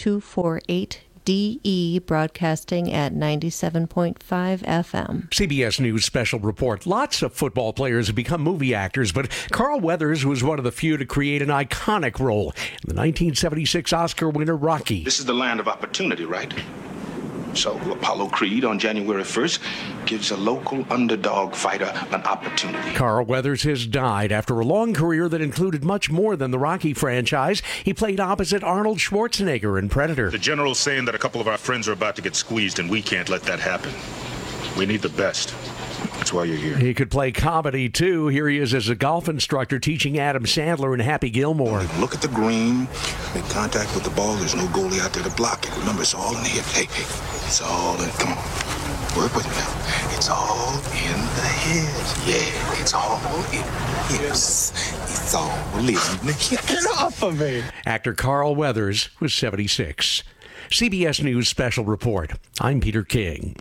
248DE, broadcasting at 97.5 FM. CBS News special report. Lots of football players have become movie actors, but Carl Weathers was one of the few to create an iconic role in the 1976 Oscar winner Rocky. This is the land of opportunity, right? So Apollo Creed on January 1st gives a local underdog fighter an opportunity. Carl Weathers has died after a long career that included much more than the Rocky franchise. He played opposite Arnold Schwarzenegger in Predator. The general's saying that a couple of our friends are about to get squeezed, and we can't let that happen. We need the best. That's why you're here. He could play comedy, too. Here he is as a golf instructor teaching Adam Sandler and Happy Gilmore. Look at the green, make contact with the ball. There's no goalie out there to block it. Remember, it's all in the hip. Hey, it's all in. Come on, work with me now. It's all in the head. Yeah, it's all in the hips. It's all in the hips. Get off of me. Actor Carl Weathers was 76. CBS News special report. I'm Peter King.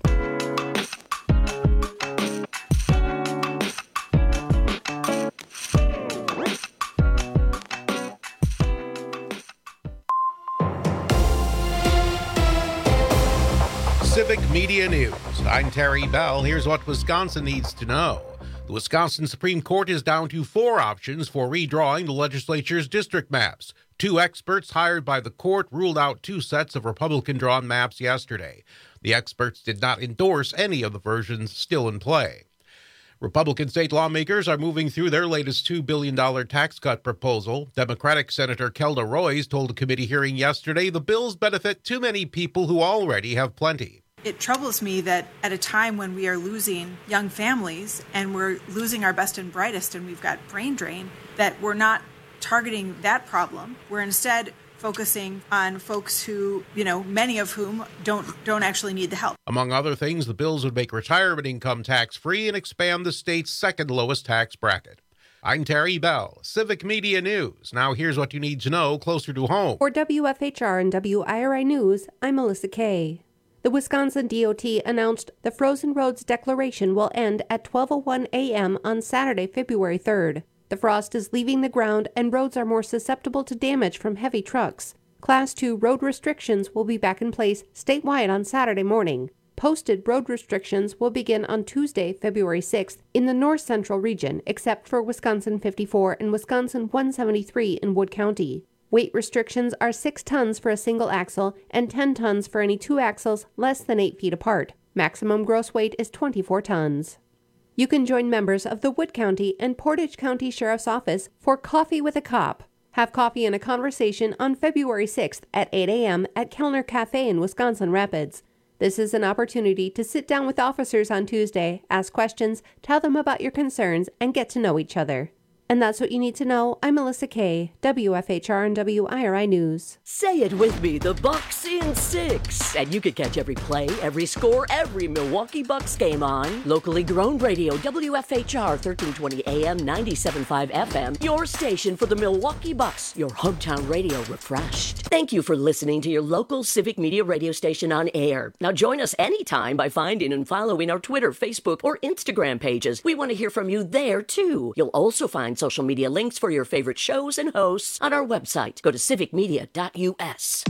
Civic Media News. I'm Terry Bell. Here's what Wisconsin needs to know. The Wisconsin Supreme Court is down to 4 options for redrawing the legislature's district maps. 2 experts hired by the court ruled out 2 sets of Republican-drawn maps yesterday. The experts did not endorse any of the versions still in play. Republican state lawmakers are moving through their latest $2 billion tax cut proposal. Democratic Senator Kelda Roys told a committee hearing yesterday the bills benefit too many people who already have plenty. It troubles me that at a time when we are losing young families and we're losing our best and brightest and we've got brain drain, that we're not targeting that problem. We're instead focusing on folks who, many of whom don't actually need the help. Among other things, the bills would make retirement income tax-free and expand the state's second lowest tax bracket. I'm Terry Bell, Civic Media News. Now here's what you need to know closer to home. For WFHR and WIRI News, I'm Melissa Kay. The Wisconsin DOT announced the Frozen Roads Declaration will end at 12:01 a.m. on Saturday, February 3rd. The frost is leaving the ground and roads are more susceptible to damage from heavy trucks. Class 2 road restrictions will be back in place statewide on Saturday morning. Posted road restrictions will begin on Tuesday, February 6th in the north central region, except for Wisconsin 54 and Wisconsin 173 in Wood County. Weight restrictions are 6 tons for a single axle and 10 tons for any 2 axles less than 8 feet apart. Maximum gross weight is 24 tons. You can join members of the Wood County and Portage County Sheriff's Office for Coffee with a Cop. Have coffee and a conversation on February 6th at 8 a.m. at Kellner Cafe in Wisconsin Rapids. This is an opportunity to sit down with officers on Tuesday, ask questions, tell them about your concerns, and get to know each other. And that's what you need to know. I'm Melissa Kay, WFHR and WIRI News. Say it with me, the Bucks in 6. And you can catch every play, every score, every Milwaukee Bucks game on locally grown radio, WFHR 1320 AM, 97.5 FM, your station for the Milwaukee Bucks, your hometown radio refreshed. Thank you for listening to your local Civic Media radio station on air. Now join us anytime by finding and following our Twitter, Facebook, or Instagram pages. We want to hear from you there, too. You'll also find social media links for your favorite shows and hosts on our website. Go to civicmedia.us.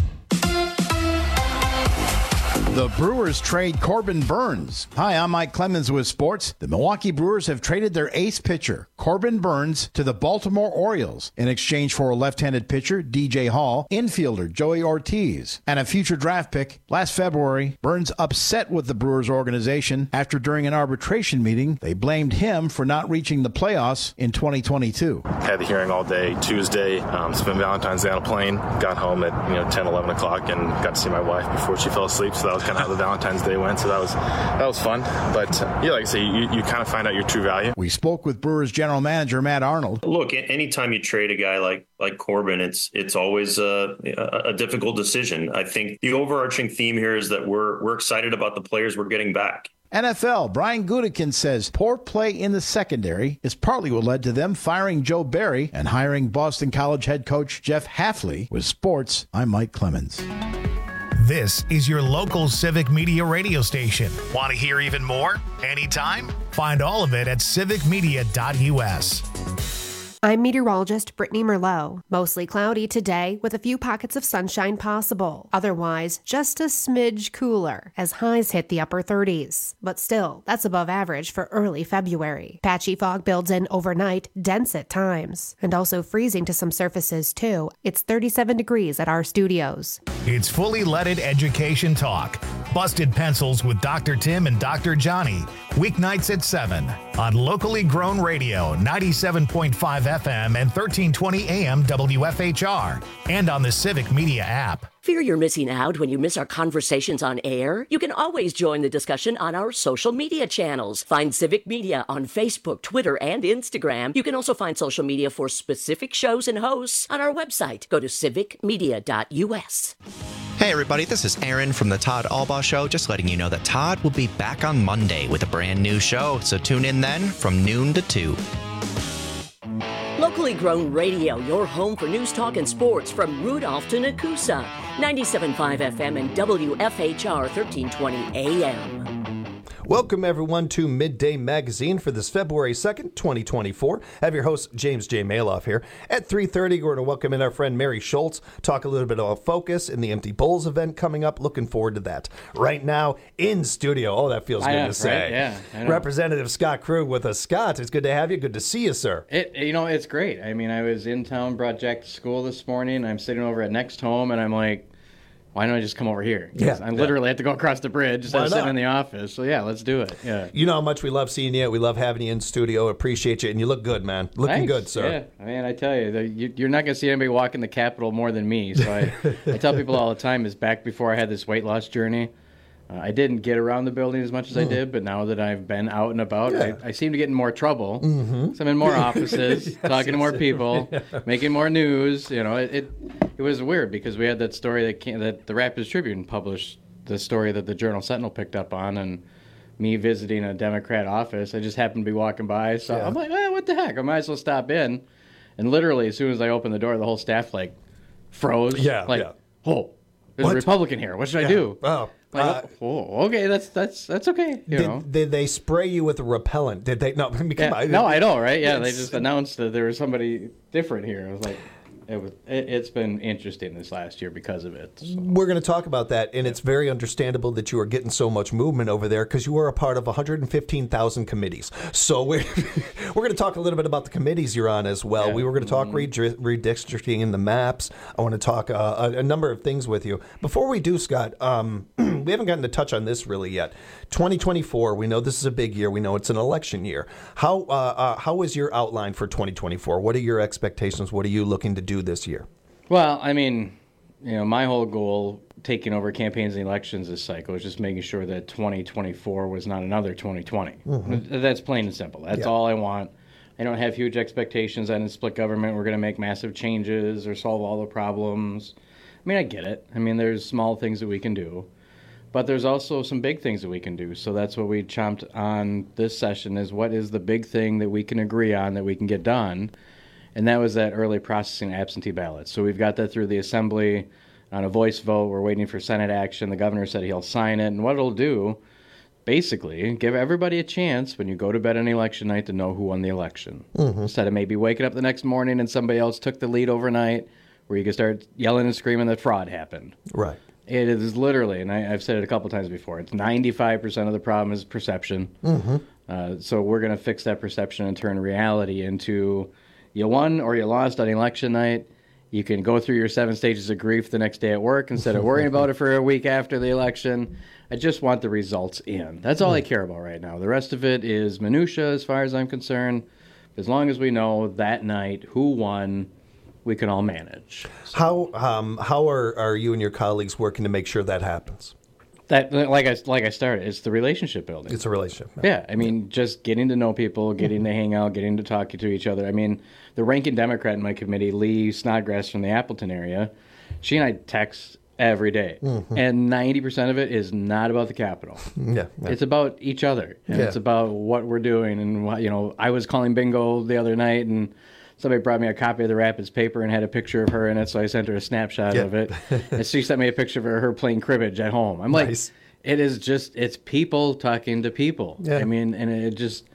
The Brewers trade Corbin Burnes. Hi, I'm Mike Clemens with sports. The Milwaukee Brewers have traded their ace pitcher, Corbin Burnes, to the Baltimore Orioles in exchange for a left-handed pitcher, DJ Hall, infielder Joey Ortiz, and a future draft pick. Last February, Burnes upset with the Brewers organization after during an arbitration meeting, they blamed him for not reaching the playoffs in 2022. Had the hearing all day Tuesday, spent Valentine's Day on a plane, got home at 10, 11 o'clock and got to see my wife before she fell asleep. So that was kind of how the Valentine's Day went. So that was fun. But yeah, like I say, you kind of find out your true value. We spoke with Brewers general manager Matt Arnold. Look, anytime you trade a guy like Corbin, it's always a difficult decision. I think the overarching theme here is that we're excited about the players we're getting back. NFL, Brian Gutekunst says poor play in the secondary is partly what led to them firing Joe Barry and hiring Boston College head coach Jeff Hafley. With sports, I'm Mike Clemens. This is your local Civic Media radio station. Want to hear even more? Anytime? Find all of it at civicmedia.us. I'm meteorologist Brittany Merlot. Mostly cloudy today with a few pockets of sunshine possible. Otherwise, just a smidge cooler as highs hit the upper 30s. But still, that's above average for early February. Patchy fog builds in overnight, dense at times. And also freezing to some surfaces too. It's 37 degrees at our studios. It's fully leaded education talk. Busted Pencils with Dr. Tim and Dr. Johnny. Weeknights at 7 on locally grown radio 97.5 FM and 1320 AM WFHR, and on the Civic Media app. Fear you're missing out when you miss our conversations on air? You can always join the discussion on our social media channels. Find Civic Media on Facebook, Twitter, and Instagram. You can also find social media for specific shows and hosts on our website. Go to civicmedia.us. Hey everybody, this is Aaron from the Todd Albaugh Show. Just letting you know that Todd will be back on Monday with a brand new show. So tune in then from noon to 2. Locally grown radio, your home for news, talk, and sports from Rudolph to Nakusa. 97.5 FM and WFHR 1320 AM. Welcome, everyone, to Midday Magazine for this February 2nd, 2024. I have your host, James J. Maloff, here. At 3:30, we're going to welcome in our friend Mary Schultz, talk a little bit about Focus and the Empty Bowls event coming up. Looking forward to that. Right now, in studio, oh, that feels good to say. Right? Yeah, Representative Scott Krug with us. Scott, it's good to have you. Good to see you, sir. It's great. I mean, I was in town, brought Jack to school this morning. I'm sitting over at Next Home, and I'm like, why don't I just come over here? I literally have to go across the bridge instead of sitting in the office. So, yeah, let's do it. Yeah. You know how much we love seeing you. We love having you in studio. Appreciate you. And you look good, man. Looking good, sir. Yeah. Man, I tell you, you're not going to see anybody walk in the Capitol more than me. So I tell people all the time, is back before I had this weight loss journey, I didn't get around the building as much as I did, but now that I've been out and about, I seem to get in more trouble. So I'm in more offices, talking to more people, making more news. You know, it was weird because we had that story that the Rapids Tribune published, the story that the Journal Sentinel picked up on, and me visiting a Democrat office. I just happened to be walking by, so I'm like, what the heck? I might as well stop in. And literally, as soon as I opened the door, the whole staff froze. Oh, there's a Republican here. What should I do? Oh. Okay, that's okay. Did they spray you with a repellent? Did they? No, no, I know, right? Yeah, they just announced that there was somebody different here. I was like, it's been interesting this last year because of it. So. We're going to talk about that, and it's very understandable that you are getting so much movement over there because you are a part of 115,000 committees. So we're going to talk a little bit about the committees you're on as well. We were going to talk redistricting and the maps. I want to talk a number of things with you. Before we do, Scott, we haven't gotten to touch on this really yet. 2024, we know this is a big year. We know it's an election year. How is your outline for 2024? What are your expectations? What are you looking to do this year? Well, I mean, my whole goal taking over campaigns and elections this cycle is just making sure that 2024 was not another 2020. Mm-hmm. That's plain and simple. That's all I want. I don't have huge expectations that in split government we're going to make massive changes or solve all the problems. I mean, I get it. I mean, there's small things that we can do. But there's also some big things that we can do. So that's what we chomped on this session is what is the big thing that we can agree on that we can get done. And that was that early processing absentee ballots. So we've got that through the Assembly on a voice vote. We're waiting for Senate action. The governor said he'll sign it. And what it'll do, basically, give everybody a chance when you go to bed on election night to know who won the election. Mm-hmm. Instead of maybe waking up the next morning and somebody else took the lead overnight where you can start yelling and screaming that fraud happened. Right. It is literally, and I've said it a couple times before, it's 95% of the problem is perception. Mm-hmm. So we're going to fix that perception and turn reality into you won or you lost on election night. You can go through your 7 stages of grief the next day at work instead of worrying about it for a week after the election. I just want the results in. That's all I care about right now. The rest of it is minutia as far as I'm concerned. As long as we know that night who won, we can all manage. So. How are you and your colleagues working to make sure that happens? That like I started, it's the relationship building. It's a relationship. Yeah, I mean, just getting to know people, getting to hang out, getting to talk to each other. I mean, the ranking Democrat in my committee, Lee Snodgrass from the Appleton area, she and I text every day, and 90% of it is not about the Capitol. Yeah, it's about each other, and it's about what we're doing. And I was calling bingo the other night, and somebody brought me a copy of the Rapids paper and had a picture of her in it, so I sent her a snapshot of it. And she sent me a picture of her playing cribbage at home. I'm like, it is just, it's people talking to people. Yeah. I mean, and it just,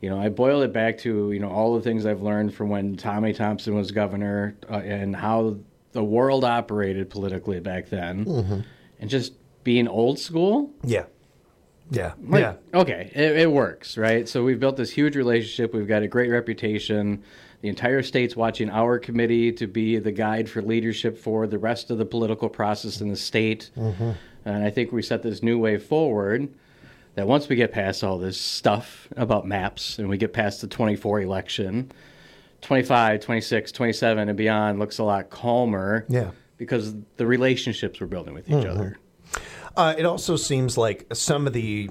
I boil it back to, all the things I've learned from when Tommy Thompson was governor and how the world operated politically back then, and just being old school. Yeah. Yeah. Okay, it works, right? So we've built this huge relationship. We've got a great reputation. The entire state's watching our committee to be the guide for leadership for the rest of the political process in the state. And I think we set this new way forward that once we get past all this stuff about maps and we get past the 24 election, 25, 26, 27 and beyond looks a lot calmer because the relationships we're building with each other. It also seems like some of the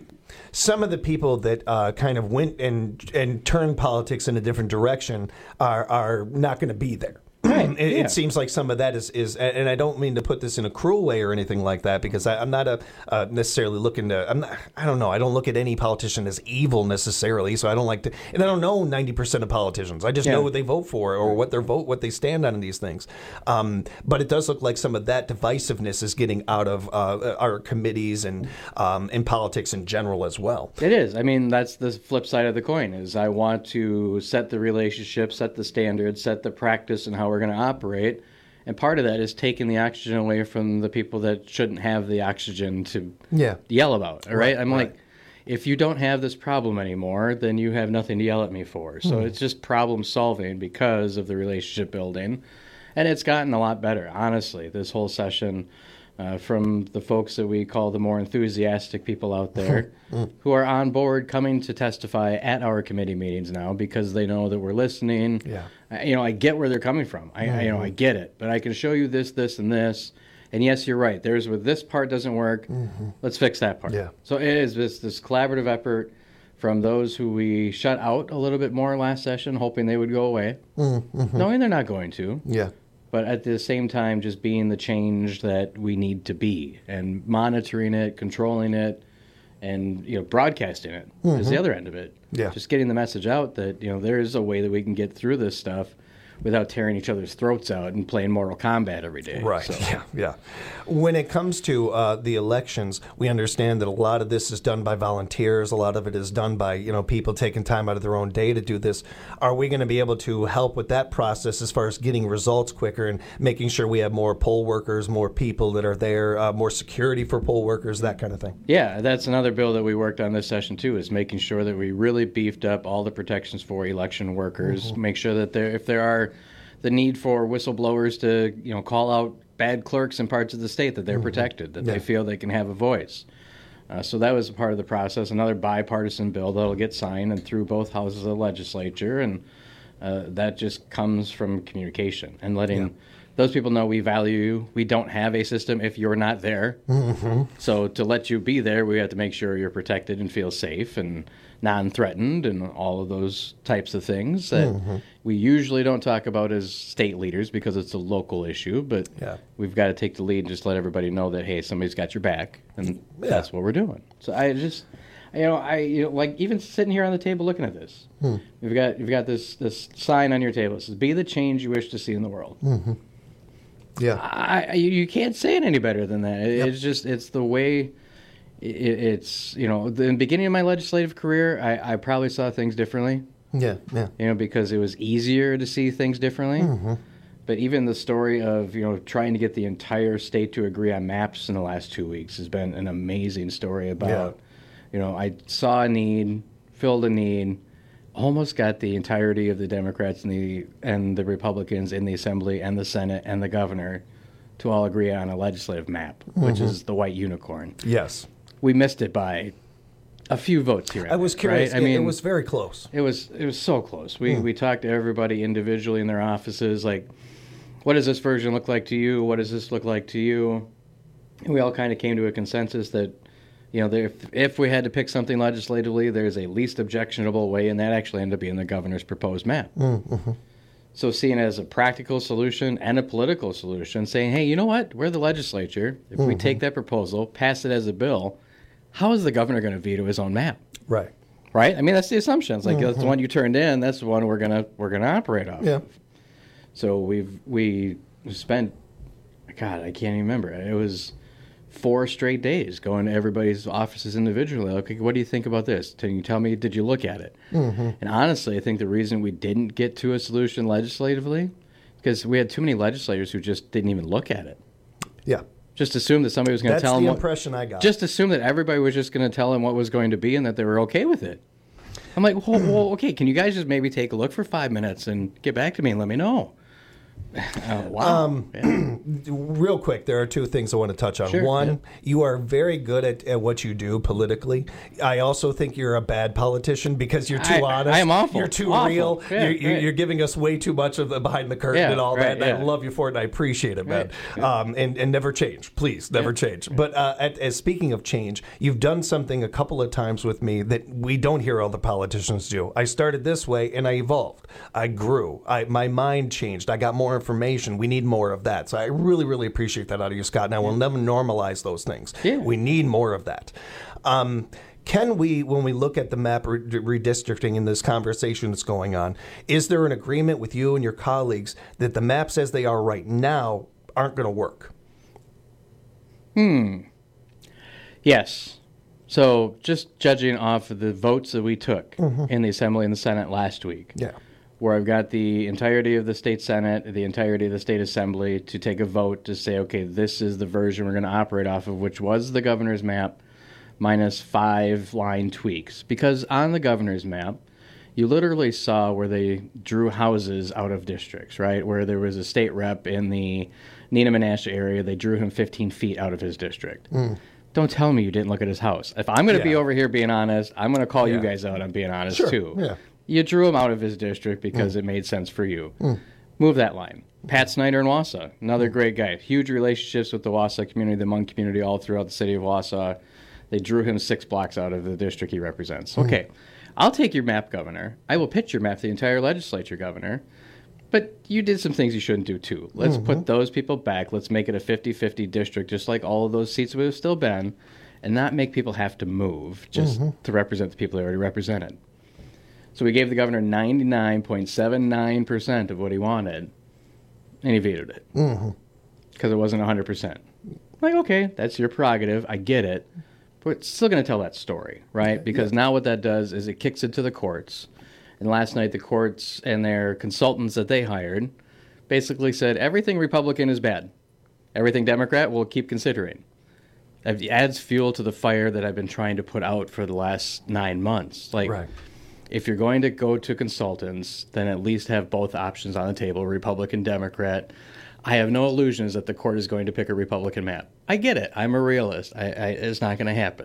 people that kind of went and turned politics in a different direction are not going to be there. It seems like some of that is, and I don't mean to put this in a cruel way or anything like that, because I'm not necessarily looking to. I don't know. I don't look at any politician as evil necessarily. So I don't like to, and I don't know 90% of politicians. I just know what they vote for or what they stand on in these things. But it does look like some of that divisiveness is getting out of our committees and in politics in general as well. It is. I mean, that's the flip side of the coin. Is I want to set the relationship, set the standards, set the practice, and how we're going to operate, and part of that is taking the oxygen away from the people that shouldn't have the oxygen to yell about. All right, I'm like, if you don't have this problem anymore, then you have nothing to yell at me for. So it's just problem solving because of the relationship building, and it's gotten a lot better, honestly. This whole session, from the folks that we call the more enthusiastic people out there who are on board coming to testify at our committee meetings now because they know that we're listening. I get where they're coming from. I get it, but I can show you this, this, and this. And yes, you're right. There's where this part doesn't work. Let's fix that part. So it is this collaborative effort from those who we shut out a little bit more last session, hoping they would go away, knowing they're not going to. But at the same time, just being the change that we need to be and monitoring it, controlling it, and broadcasting it is the other end of it. Just getting the message out that there is a way that we can get through this stuff without tearing each other's throats out and playing Mortal Kombat every day. Right. So. Yeah. When it comes to the elections, we understand that a lot of this is done by volunteers. A lot of it is done by people taking time out of their own day to do this. Are we going to be able to help with that process as far as getting results quicker and making sure we have more poll workers, more people that are there, more security for poll workers, that kind of thing? Yeah, that's another bill that we worked on this session too, is making sure that we really beefed up all the protections for election workers. Make sure that if there are the need for whistleblowers to call out bad clerks in parts of the state, that they're protected, that they feel they can have a voice. So that was a part of the process. Another bipartisan bill that'll get signed and through both houses of the legislature, and that just comes from communication and letting those people know we value you. We don't have a system if you're not there. So to let you be there, we have to make sure you're protected and feel safe and non-threatened and all of those types of things that we usually don't talk about as state leaders because it's a local issue, but we've got to take the lead and just let everybody know that, hey, somebody's got your back, and that's what we're doing. So I just, like even sitting here on the table looking at this, you've got this sign on your table. It says, "Be the change you wish to see in the world." You can't say it any better than that. It's the way. It's in the beginning of my legislative career, I probably saw things differently. Because it was easier to see things differently. But even the story of trying to get the entire state to agree on maps in the last 2 weeks has been an amazing story about. I saw a need, filled a need, almost got the entirety of the Democrats and the Republicans in the Assembly and the Senate and the governor to all agree on a legislative map, which is the white unicorn. Yes. We missed it by a few votes here. I was curious. Right? It was very close. It was so close. We talked to everybody individually in their offices, like, what does this version look like to you? What does this look like to you? And we all kind of came to a consensus that, if we had to pick something legislatively, there's a least objectionable way, and that actually ended up being the governor's proposed map. So seeing it as a practical solution and a political solution, saying, hey, you know what? We're the legislature. If we take that proposal, pass it as a bill, how is the governor going to veto his own map? Right. I mean, that's the assumption. It's like that's the one you turned in. That's the one we're gonna operate off. Yeah. Of. So we spent, God, I can't even remember. It was 4 straight days going to everybody's offices individually. Okay, what do you think about this? Can you tell me, did you look at it? And honestly, I think the reason we didn't get to a solution legislatively, because we had too many legislators who just didn't even look at it. Yeah. Just assumed that somebody was going to tell them. That's the impression I got. Just assumed that everybody was just going to tell them what was going to be and that they were okay with it. I'm like, well, okay, can you guys just maybe take a look for 5 minutes and get back to me and let me know? Wow. Real quick, there are 2 things I want to touch on. Sure, One, you are very good at what you do politically. I also think you're a bad politician because you're too honest. I am awful. You're too awful. real. Yeah, you're giving us way too much of the behind the curtain and all that. And I love you for it, and I appreciate it, man. And never change. Please, never change. But as speaking of change, you've done something a couple of times with me that we don't hear all the politicians do. I started this way, and I evolved. I grew. My mind changed. I got more information. We need more of that. So I really, really appreciate that out of you, Scott. And I will never normalize those things. Yeah. We need more of that. Can we, when we look at the map redistricting in this conversation that's going on, is there an agreement with you and your colleagues that the maps as they are right now aren't going to work? Yes. So just judging off of the votes that we took in the Assembly and the Senate last week, where I've got the entirety of the state Senate, the entirety of the state Assembly to take a vote to say, okay, this is the version we're going to operate off of, which was the governor's map minus 5 line tweaks. Because on the governor's map, you literally saw where they drew houses out of districts, right? Where there was a state rep in the Neenah Menasha area, they drew him 15 feet out of his district. Don't tell me you didn't look at his house. If I'm going to be over here being honest, I'm going to call you guys out on being honest too. Yeah. You drew him out of his district because it made sense for you. Move that line. Pat Snyder in Wausau, another great guy. Huge relationships with the Wausau community, the Hmong community all throughout the city of Wausau. They drew him 6 blocks out of the district he represents. Okay, I'll take your map, Governor. I will pitch your map to the entire legislature, Governor. But you did some things you shouldn't do, too. Let's put those people back. Let's make it a 50-50 district, just like all of those seats would have still been, and not make people have to move just to represent the people they already represented. So we gave the governor 99.79% of what he wanted, and he vetoed it because it wasn't 100%. Like, okay, that's your prerogative. I get it. But it's still going to tell that story, right? Because now what that does is it kicks it to the courts. And last night the courts and their consultants that they hired basically said everything Republican is bad. Everything Democrat we'll keep considering. It adds fuel to the fire that I've been trying to put out for the last 9 months. Like, if you're going to go to consultants, then at least have both options on the table, Republican, Democrat. I have no illusions that the court is going to pick a Republican map. I get it. I'm a realist. It's not going to happen.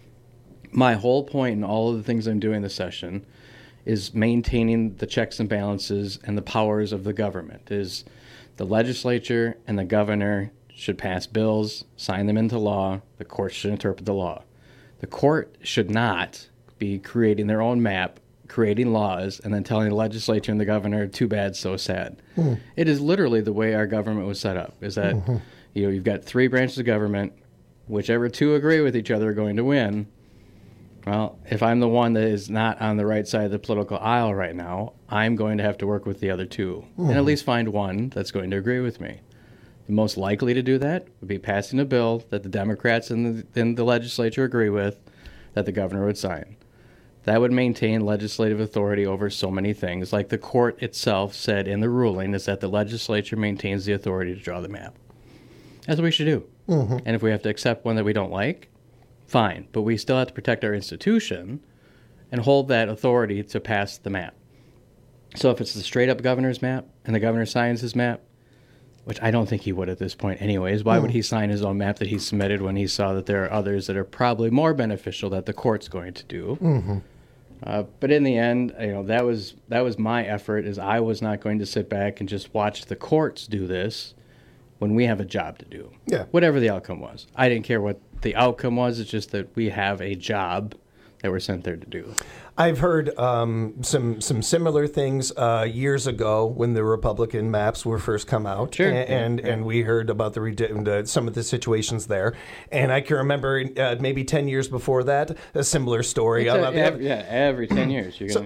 My whole point in all of the things I'm doing this session is maintaining the checks and balances and the powers of the government. Is the legislature and the governor should pass bills, sign them into law. The court should interpret the law. The court should not be creating their own map, creating laws, and then telling the legislature and the governor, too bad, so sad. It is literally the way our government was set up, is that you've got 3 branches of government, whichever 2 agree with each other are going to win. Well, if I'm the one that is not on the right side of the political aisle right now, I'm going to have to work with the other 2 and at least find one that's going to agree with me. The most likely to do that would be passing a bill that the Democrats in the legislature agree with that the governor would sign. That would maintain legislative authority over so many things. Like the court itself said in the ruling, is that the legislature maintains the authority to draw the map. That's what we should do. And if we have to accept one that we don't like, fine. But we still have to protect our institution and hold that authority to pass the map. So if it's the straight-up governor's map and the governor signs his map, which I don't think he would at this point anyways, why would he sign his own map that he submitted when he saw that there are others that are probably more beneficial that the court's going to do? But in the end, that was my effort, is I was not going to sit back and just watch the courts do this when we have a job to do. Whatever the outcome was. I didn't care what the outcome was. It's just that we have a job that we're sent there to do. I've heard some similar things years ago when the Republican maps were first come out, and we heard about some of the situations there. And I can remember maybe 10 years before that, a similar story. Every 10 years you're going to hit.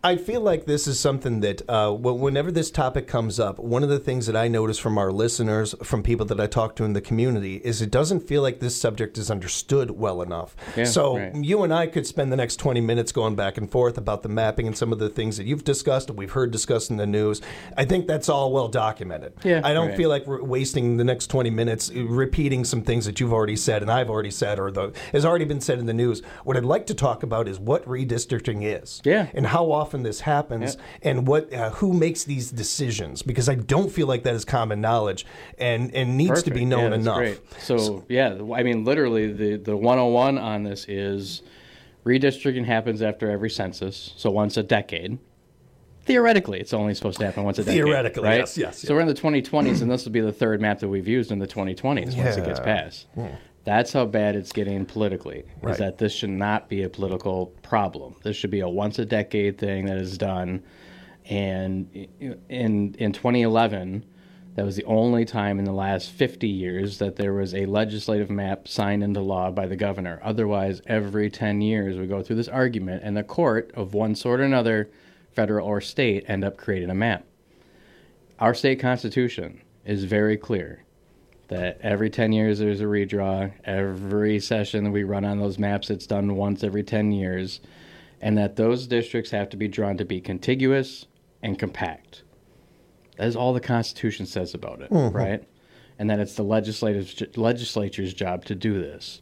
I feel like this is something that whenever this topic comes up, one of the things that I notice from our listeners, from people that I talk to in the community, is it doesn't feel like this subject is understood well enough. You and I could spend the next 20 minutes going back and forth about the mapping and some of the things that you've discussed and we've heard discussed in the news. I think that's all well documented. I don't feel like we're wasting the next 20 minutes repeating some things that you've already said and I've already said or has already been said in the news. What I'd like to talk about is what redistricting is and how often this happens and who makes these decisions, because I don't feel like that is common knowledge and needs to be known enough. Great. So I mean, literally the 101 on this is redistricting happens after every census, so once a decade. Theoretically, it's only supposed to happen once a decade. Theoretically, right? yes. So we're in the 2020s, and this will be the third map that we've used in the 2020s once it gets passed. That's how bad it's getting politically, is that this should not be a political problem. This should be a once-a-decade thing that is done. And in 2011, that was the only time in the last 50 years that there was a legislative map signed into law by the governor. Otherwise, every 10 years, we go through this argument, and the court of one sort or another, federal or state, end up creating a map. Our state constitution is very clear that every 10 years there's a redraw. Every session that we run on those maps, it's done once every 10 years. And that those districts have to be drawn to be contiguous and compact. That is all the Constitution says about it, right? And that it's the legislature's job to do this.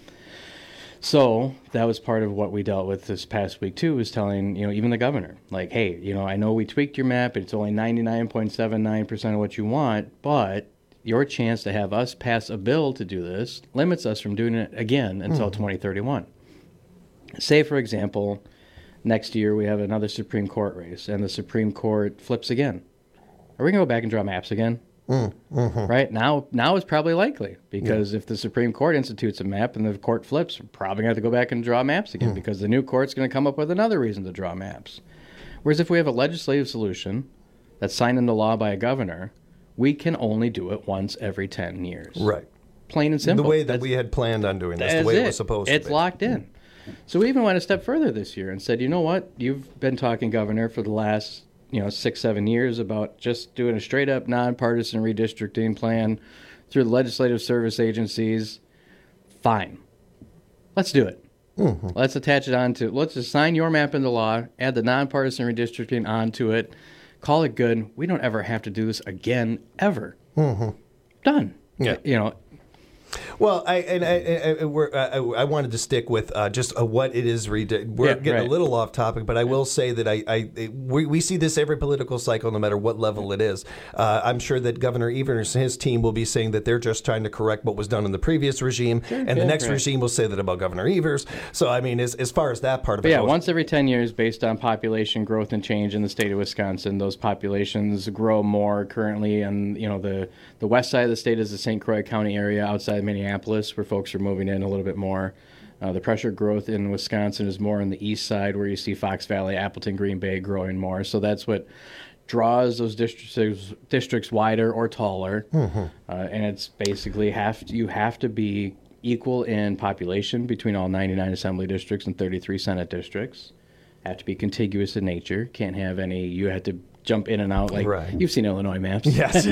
So that was part of what we dealt with this past week, too, was telling, even the governor, like, hey, I know we tweaked your map. It's only 99.79% of what you want, but your chance to have us pass a bill to do this limits us from doing it again until 2031. Say, for example, next year we have another Supreme Court race, and the Supreme Court flips again. Are we going to go back and draw maps again? Right? Now it's probably likely, because if the Supreme Court institutes a map and the court flips, we're probably going to have to go back and draw maps again, because the new court's going to come up with another reason to draw maps. Whereas if we have a legislative solution that's signed into law by a governor, we can only do it once every 10 years. Right. Plain and simple. The way that we had planned on doing this, the way it was supposed to be. It's locked in. So we even went a step further this year and said, you know what? You've been talking, Governor, for the last 6-7 years about just doing a straight up nonpartisan redistricting plan through the legislative service agencies. Fine. Let's do it. Let's attach it onto, let's just sign your map into law, add the nonpartisan redistricting onto it, call it good. We don't ever have to do this again, ever. Done. Yeah. Well, I wanted to stick with just what it is. We're getting a little off topic, but I will say that we see this every political cycle, no matter what level it is. I'm sure that Governor Evers and his team will be saying that they're just trying to correct what was done in the previous regime, and the next regime will say that about Governor Evers. So, I mean, as far as that part of it goes. Once every 10 years, based on population growth and change in the state of Wisconsin, those populations grow more currently. And, the west side of the state is the St. Croix County area outside Minneapolis, where folks are moving in a little bit more. The pressure growth in Wisconsin is more on the east side, where you see Fox Valley, Appleton, Green Bay growing more. So that's what draws those districts wider or taller. And it's basically you have to be equal in population between all 99 assembly districts and 33 Senate districts. Have to be contiguous in nature. Can't have any, you have to jump in and out like you've seen Illinois maps. Yes.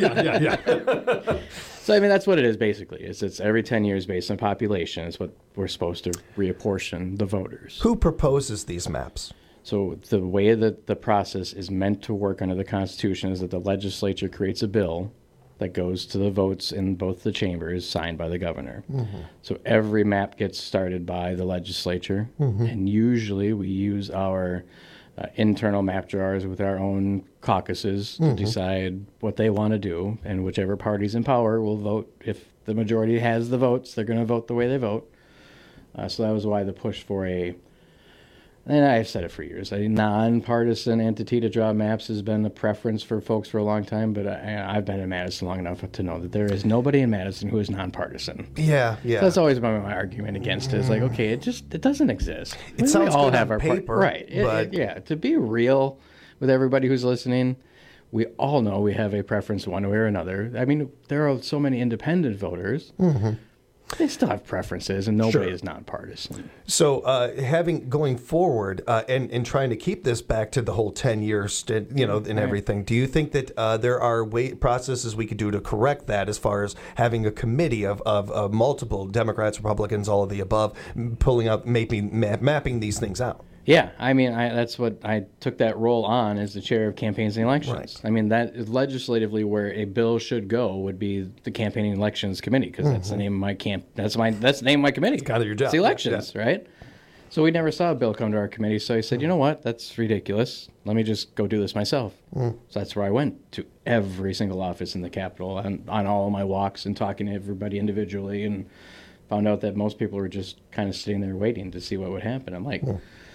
Yeah. So, I mean, that's what it is, basically. It's every 10 years based on population. It's what we're supposed to reapportion the voters. Who proposes these maps? So the way that the process is meant to work under the Constitution is that the legislature creates a bill that goes to the votes in both the chambers, signed by the governor. So every map gets started by the legislature, and usually we use our internal map drawers with our own caucuses to decide what they want to do, and whichever party's in power will vote. If the majority has the votes, they're going to vote the way they vote. So that was why the push for and I've said it for years, a nonpartisan entity to draw maps has been a preference for folks for a long time, but I've been in Madison long enough to know that there is nobody in Madison who is nonpartisan. Yeah. So that's always been my argument against it. It's like, okay, it doesn't exist. It sounds all good have on our paper, right? To be real with everybody who's listening, we all know we have a preference one way or another. I mean, there are so many independent voters. They still have preferences, and nobody is nonpartisan. So, going forward and trying to keep this back to the whole 10-year stint, and everything, do you think that there are processes we could do to correct that, as far as having a committee of multiple Democrats, Republicans, all of the above, pulling up, mapping these things out? Yeah, I mean, that's what I took that role on as the chair of campaigns and elections. Right. I mean, that is legislatively where a bill should go would be the campaign and elections committee, because that's the name of my that's the name of my committee. It's kind of your job. It's elections, right? So we never saw a bill come to our committee. So I said, you know what? That's ridiculous. Let me just go do this myself. So that's where I went to every single office in the Capitol on all of my walks and talking to everybody individually, and found out that most people were just kind of sitting there waiting to see what would happen. I'm like.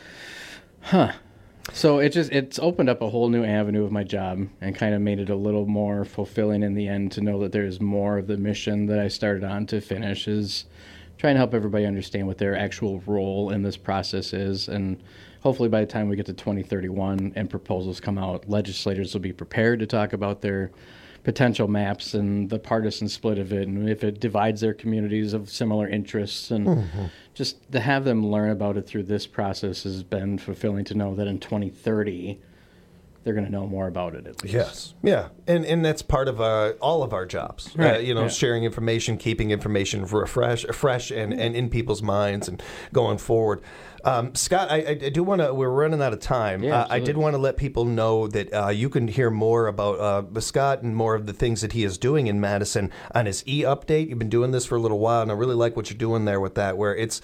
So it's opened up a whole new avenue of my job and kind of made it a little more fulfilling in the end to know that there's more of the mission that I started on to finish, is trying to help everybody understand what their actual role in this process is. And hopefully by the time we get to 2031 and proposals come out, legislators will be prepared to talk about their potential maps and the partisan split of it, and if it divides their communities of similar interests, and just to have them learn about it through this process has been fulfilling, to know that in 2030 they're going to know more about it at least. Yes. Yeah. And that's part of all of our jobs. Right. Sharing information, keeping information fresh and in people's minds and going forward. Scott, I do want to, we're running out of time. I did want to let people know that you can hear more about Scott and more of the things that he is doing in Madison on his e-update. You've been doing this for a little while, and I really like what you're doing there with that, where it's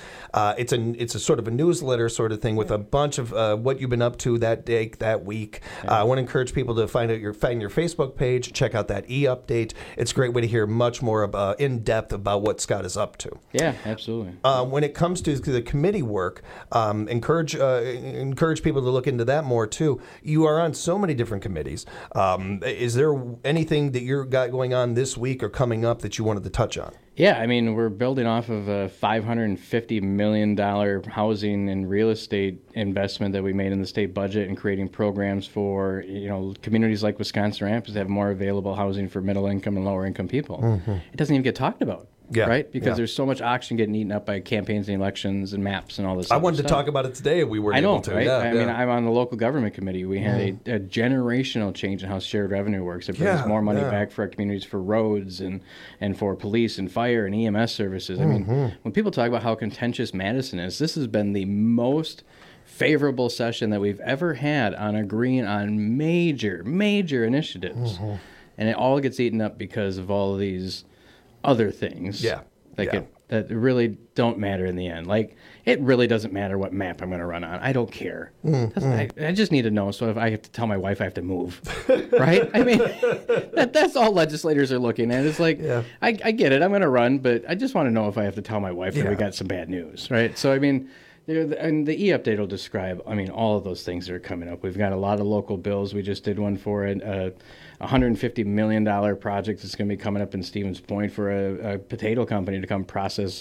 a sort of a newsletter sort of thing with a bunch of what you've been up to that day, that week. I want to encourage people to find your Facebook page, check out that e-update. It's a great way to hear much more in depth about what Scott is up to. Yeah, absolutely. When it comes to the committee work, encourage people to look into that more too. You are on so many different committees. Is there anything that you've got going on this week or coming up that you wanted to touch on? Yeah, I mean, we're building off of a $550 million housing and real estate investment that we made in the state budget, and creating programs for, communities like Wisconsin Rapids to have more available housing for middle income and lower income people. It doesn't even get talked about. Yeah, right? Because there's so much oxygen getting eaten up by campaigns and elections and maps and all this I wanted to talk about it today. We weren't able to. Right? I mean, I'm on the local government committee. We had a generational change in how shared revenue works. It brings more money back for our communities for roads and for police and fire and EMS services. I mean, when people talk about how contentious Madison is, this has been the most favorable session that we've ever had on agreeing on major initiatives. And it all gets eaten up because of all of these other things that really don't matter in the end. Like, it really doesn't matter what map I'm going to run on. I don't care. I just need to know, so if I have to tell my wife I have to move, right? I mean, that's all legislators are looking at. It's like, I get it, I'm going to run, but I just want to know if I have to tell my wife that we got some bad news, right? So, I mean, and the e-update will describe, all of those things that are coming up. We've got a lot of local bills. We just did one for a $150 million project that's going to be coming up in Stevens Point for a potato company to come process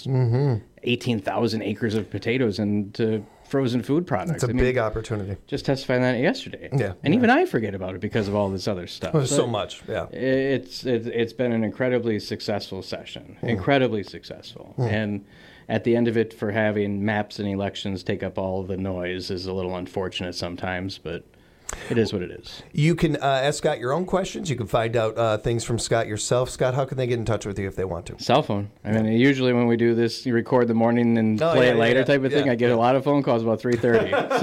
18,000 acres of potatoes into frozen food products. It's a big opportunity. Just testified on that yesterday. And even I forget about it because of all this other stuff. There's so much, It's been an incredibly successful session. Incredibly successful. And at the end of it, for having maps and elections take up all the noise is a little unfortunate sometimes, but it is what it is. You can ask Scott your own questions. You can find out things from Scott yourself. Scott, how can they get in touch with you if they want to? Cell phone. I mean, usually when we do this, you record the morning and play it later type of thing. I get a lot of phone calls about 3:30.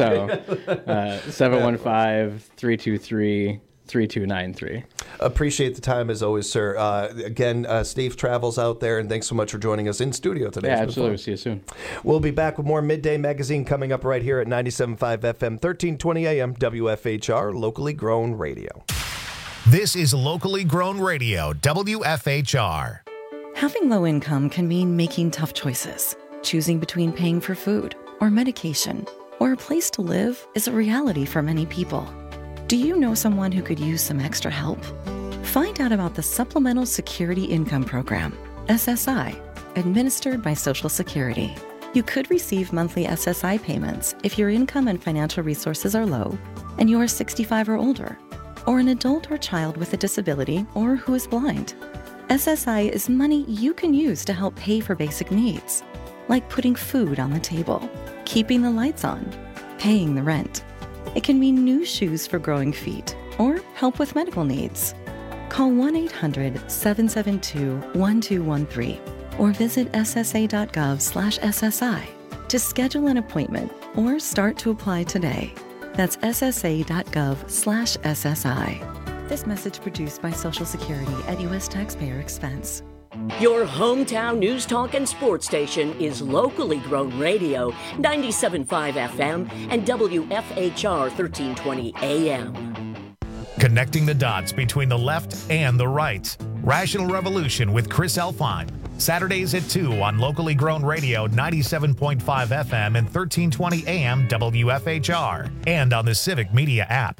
So 715-323-3293. Appreciate the time as always, sir. Again, Steve travels out there, and thanks so much for joining us in studio today. Yeah, absolutely. See you soon. We'll be back with more Midday Magazine coming up right here at 97.5 FM, 1320 AM, WFHR, locally grown radio. This is locally grown radio, WFHR. Having low income can mean making tough choices. Choosing between paying for food or medication or a place to live is a reality for many people. Do you know someone who could use some extra help? Find out about the Supplemental Security Income Program, SSI, administered by Social Security. You could receive monthly SSI payments if your income and financial resources are low and you are 65 or older, or an adult or child with a disability or who is blind. SSI is money you can use to help pay for basic needs, like putting food on the table, keeping the lights on, paying the rent. It can mean new shoes for growing feet or help with medical needs. Call 1-800-772-1213 or visit ssa.gov/SSI to schedule an appointment or start to apply today. That's ssa.gov/SSI. This message produced by Social Security at U.S. taxpayer expense. Your hometown news, talk, and sports station is locally grown radio, 97.5 FM and WFHR 1320 AM. Connecting the dots between the left and the right. Rational Revolution with Chris Elfine. Saturdays at 2 on locally grown radio, 97.5 FM and 1320 AM WFHR. And on the Civic Media app.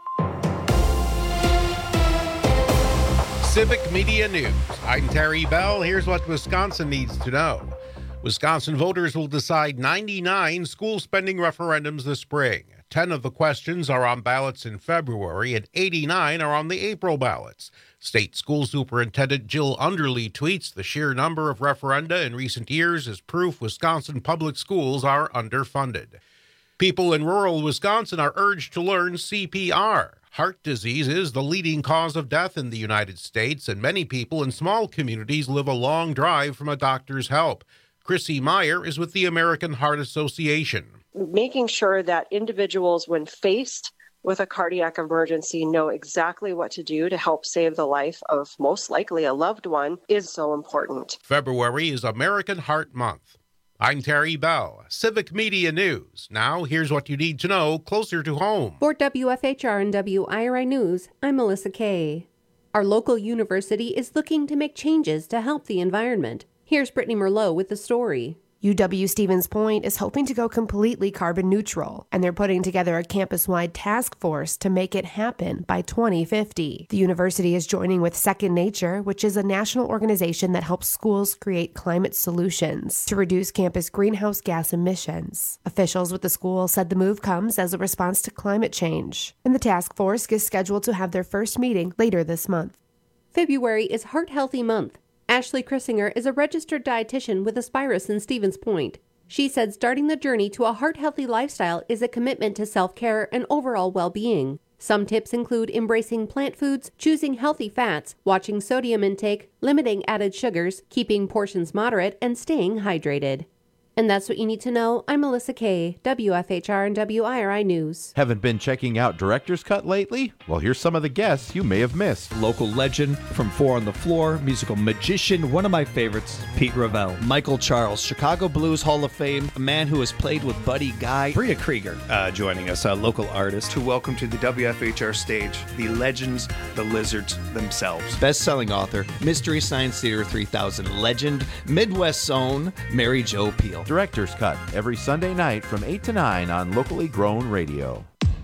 Civic Media News. I'm Terry Bell. Here's what Wisconsin needs to know. Wisconsin voters will decide 99 school spending referendums this spring. 10 of the questions are on ballots in February, and 89 are on the April ballots. State School Superintendent Jill Underly tweets the sheer number of referenda in recent years is proof Wisconsin public schools are underfunded. People in rural Wisconsin are urged to learn CPR. Heart disease is the leading cause of death in the United States, and many people in small communities live a long drive from a doctor's help. Chrissy Meyer is with the American Heart Association. Making sure that individuals, when faced with a cardiac emergency, know exactly what to do to help save the life of most likely a loved one is so important. February is American Heart Month. I'm Terry Bell, Civic Media News. Now, here's what you need to know closer to home. For WFHR and WIRI News, I'm Melissa Kay. Our local university is looking to make changes to help the environment. Here's Brittany Merlot with the story. UW-Stevens Point is hoping to go completely carbon neutral, and they're putting together a campus-wide task force to make it happen by 2050. The university is joining with Second Nature, which is a national organization that helps schools create climate solutions to reduce campus greenhouse gas emissions. Officials with the school said the move comes as a response to climate change, and the task force is scheduled to have their first meeting later this month. February is Heart Healthy Month. Ashley Krissinger is a registered dietitian with Aspirus in Stevens Point. She said starting the journey to a heart-healthy lifestyle is a commitment to self-care and overall well-being. Some tips include embracing plant foods, choosing healthy fats, watching sodium intake, limiting added sugars, keeping portions moderate, and staying hydrated. And that's what you need to know. I'm Melissa Kay, WFHR and WIRI News. Haven't been checking out Director's Cut lately? Well, here's some of the guests you may have missed. Local legend from Four on the Floor, musical magician, one of my favorites, Pete Ravel. Michael Charles, Chicago Blues Hall of Fame, a man who has played with Buddy Guy. Bria Krieger joining us, a local artist. To welcome to the WFHR stage, the legends, the lizards themselves. Best-selling author, Mystery Science Theater 3000 legend, Midwest's own Mary Jo Pehl. Director's Cut, every Sunday night from 8 to 9 on Locally Grown Radio.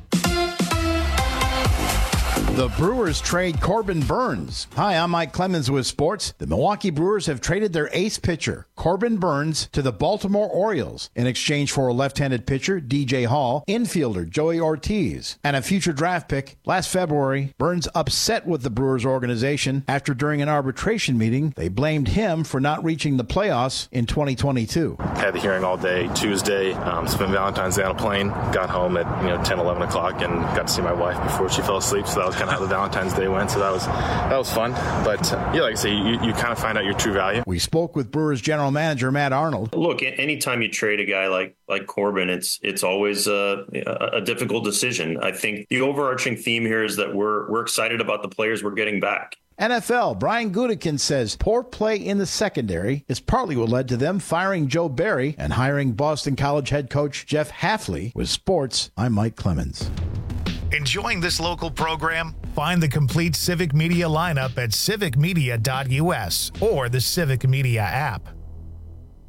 The Brewers trade Corbin Burnes. Hi, I'm Mike Clemens with sports. The Milwaukee Brewers have traded their ace pitcher, Corbin Burnes, to the Baltimore Orioles in exchange for a left-handed pitcher, DJ Hall, infielder Joey Ortiz, and a future draft pick. Last February, Burnes upset with the Brewers organization after during an arbitration meeting, they blamed him for not reaching the playoffs in 2022. Had the hearing all day Tuesday, spent Valentine's Day on a plane, got home at 10, 11 o'clock and got to see my wife before she fell asleep, so that was kind of how the Valentine's Day went, so that was fun. But like I say, you kind of find out your true value. We spoke with Brewers general manager Matt Arnold. Look, anytime you trade a guy like Corbin, it's always a difficult decision. I think the overarching theme here is that we're excited about the players we're getting back. NFL, Brian Gutekunst says poor play in the secondary is partly what led to them firing Joe Barry and hiring Boston College head coach Jeff Hafley. With sports, I'm Mike Clemens. Enjoying this local program? Find the complete Civic Media lineup at civicmedia.us or the Civic Media app.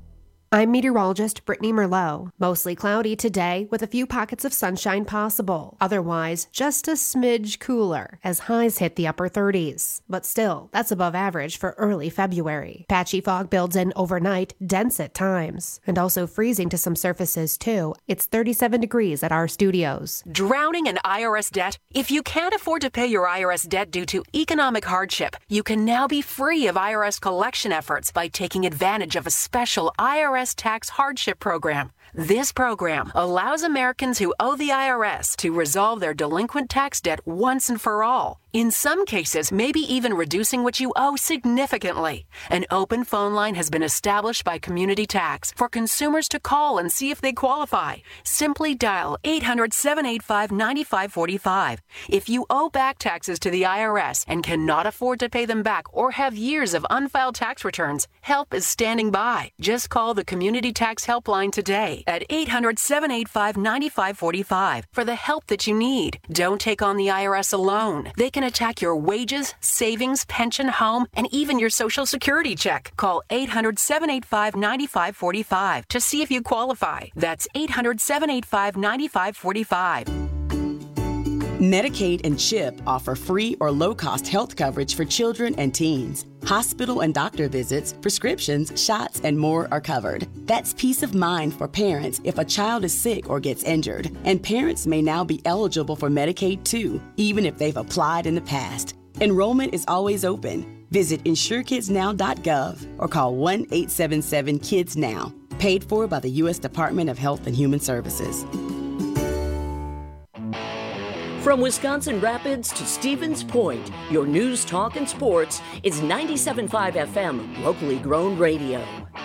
I'm meteorologist Brittany Merlot. Mostly cloudy today with a few pockets of sunshine possible. Otherwise, just a smidge cooler as highs hit the upper 30s. But still, that's above average for early February. Patchy fog builds in overnight, dense at times. And also freezing to some surfaces too. It's 37 degrees at our studios. Drowning in IRS debt? If you can't afford to pay your IRS debt due to economic hardship, you can now be free of IRS collection efforts by taking advantage of a special IRS tax hardship program. This program allows Americans who owe the IRS to resolve their delinquent tax debt once and for all. In some cases, maybe even reducing what you owe significantly. An open phone line has been established by Community Tax for consumers to call and see if they qualify. Simply dial 800-785-9545. If you owe back taxes to the IRS and cannot afford to pay them back or have years of unfiled tax returns, help is standing by. Just call the Community Tax Helpline today at 800-785-9545 for the help that you need. Don't take on the IRS alone. They can attack your wages, savings, pension, home, and even your Social Security check. Call 800-785-9545 to see if you qualify. That's 800-785-9545. Medicaid and CHIP offer free or low-cost health coverage for children and teens. Hospital and doctor visits, prescriptions, shots, and more are covered. That's peace of mind for parents if a child is sick or gets injured. And parents may now be eligible for Medicaid too, even if they've applied in the past. Enrollment is always open. Visit InsureKidsNow.gov or call 1-877-KIDS-NOW. Paid for by the U.S. Department of Health and Human Services. From Wisconsin Rapids to Stevens Point, your news, talk, and sports is 97.5 FM, locally grown radio.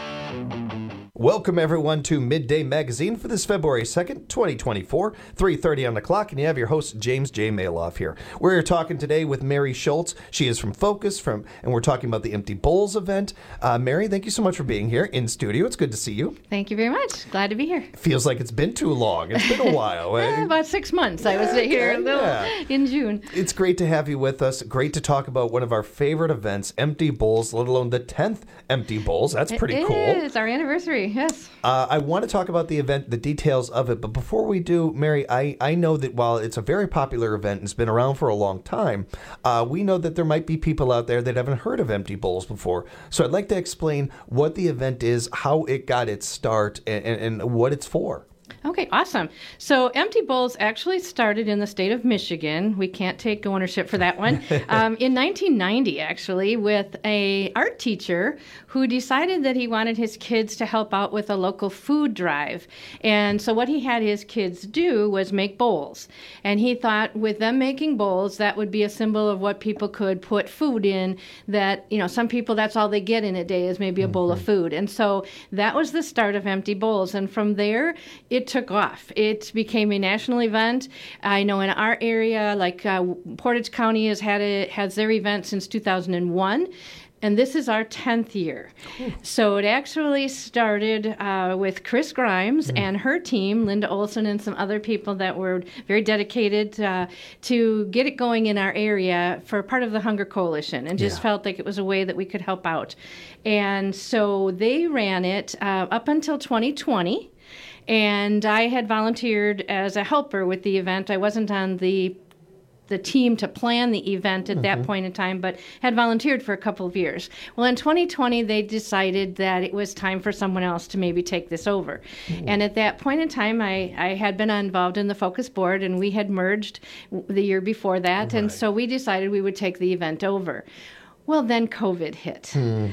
Welcome, everyone, to Midday Magazine for this February 2nd, 2024, 3:30 on the clock, and you have your host, James J. Maloff here. We're talking today with Mary Schultz. She is from Focus, and we're talking about the Empty Bowls event. Mary, thank you so much for being here in studio. It's good to see you. Thank you very much. Glad to be here. Feels like it's been too long. It's been a while. About 6 months. I was here in June. It's great to have you with us. Great to talk about one of our favorite events, Empty Bowls, let alone the 10th Empty Bowls. That's pretty cool. It's our anniversary. Yes. I want to talk about the event, the details of it, but before we do, Mary, I know that while it's a very popular event and it's been around for a long time, we know that there might be people out there that haven't heard of Empty Bowls before. So I'd like to explain what the event is, how it got its start, and what it's for. Okay, awesome. So Empty Bowls actually started in the state of Michigan. We can't take ownership for that one. In 1990, actually, with a art teacher who decided that he wanted his kids to help out with a local food drive. And so what he had his kids do was make bowls. And he thought with them making bowls, that would be a symbol of what people could put food in that, some people, that's all they get in a day is maybe a bowl of food. And so that was the start of Empty Bowls. And from there, it took off. It became a national event. I know in our area, like Portage County has their event since 2001. And this is our 10th year. So it actually started with Chris Grimes and her team, Linda Olson and some other people that were very dedicated to get it going in our area for part of the Hunger Coalition, and just felt like it was a way that we could help out. And so they ran it up until 2020. And I had volunteered as a helper with the event. I wasn't on the team to plan the event at that point in time, but had volunteered for a couple of years. Well, in 2020, they decided that it was time for someone else to maybe take this over. And at that point in time, I had been involved in the Focus Board, and we had merged the year before that. And so we decided we would take the event over. Well, then COVID hit.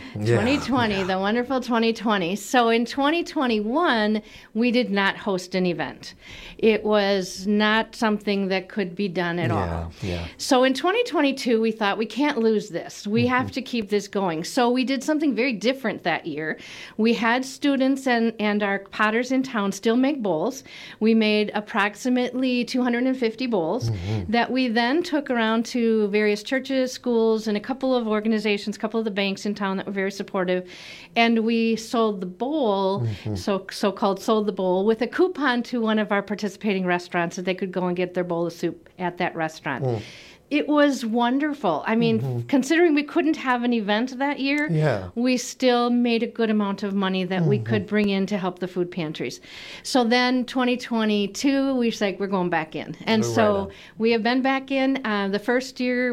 2020, the wonderful 2020. So in 2021, we did not host an event. It was not something that could be done at all. So in 2022, we thought we can't lose this. We have to keep this going. So we did something very different that year. We had students and our potters in town still make bowls. We made approximately 250 bowls that we then took around to various churches, schools, and a couple of organizations, a couple of the banks in town that were very supportive, and we sold the bowl, so-called sold the bowl, with a coupon to one of our participating restaurants that they could go and get their bowl of soup at that restaurant. It was wonderful. I mean, considering we couldn't have an event that year, we still made a good amount of money that we could bring in to help the food pantries. So then 2022, we said we're going back in. And we have been back in. The first year,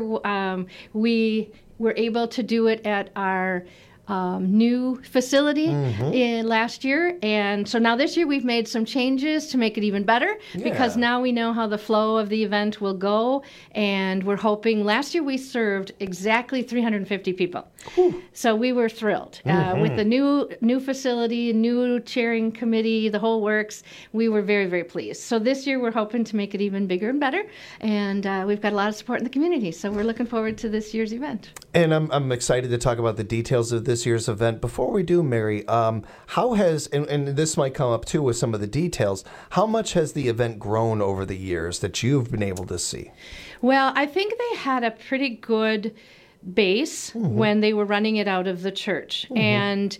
we were able to do it at our new facility in last year, and so now this year we've made some changes to make it even better because now we know how the flow of the event will go, and we're hoping. Last year we served exactly 350 people, so we were thrilled with the new facility, new chairing committee, the whole works. We were very, very pleased. So this year we're hoping to make it even bigger and better, and we've got a lot of support in the community, so we're looking forward to this year's event. And I'm excited to talk about the details of this year's event. Before we do, Mary, how has, and this might come up too with some of the details, how much has the event grown over the years that you've been able to see? Well, I think they had a pretty good base when they were running it out of the church, and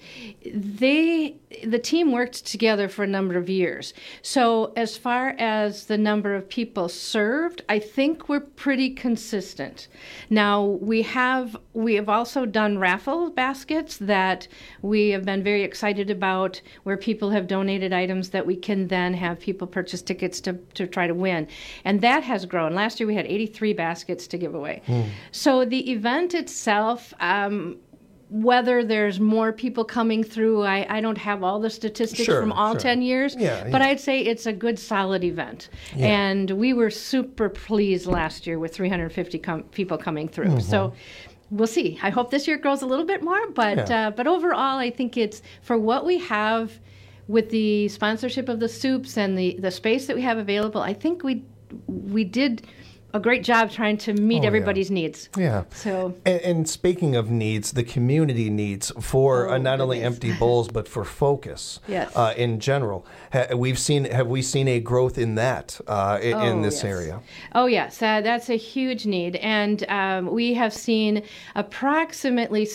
the team worked together for a number of years. So as far as the number of people served, I think we're pretty consistent. Now we have also done raffle baskets that we have been very excited about, where people have donated items that we can then have people purchase tickets to try to win, and that has grown. Last year we had 83 baskets to give away. So the event itself, whether there's more people coming through, I don't have all the statistics from all 10 years, but I'd say it's a good, solid event. And we were super pleased last year with 350 people coming through. So we'll see. I hope this year it grows a little bit more, but overall, I think it's, for what we have with the sponsorship of the soups and the space that we have available, I think we did a great job trying to meet everybody's needs. So, and speaking of needs, the community needs for not only Empty Bowls but for Focus in general. Have we seen a growth in that in this area? Oh yes, that's a huge need, and we have seen approximately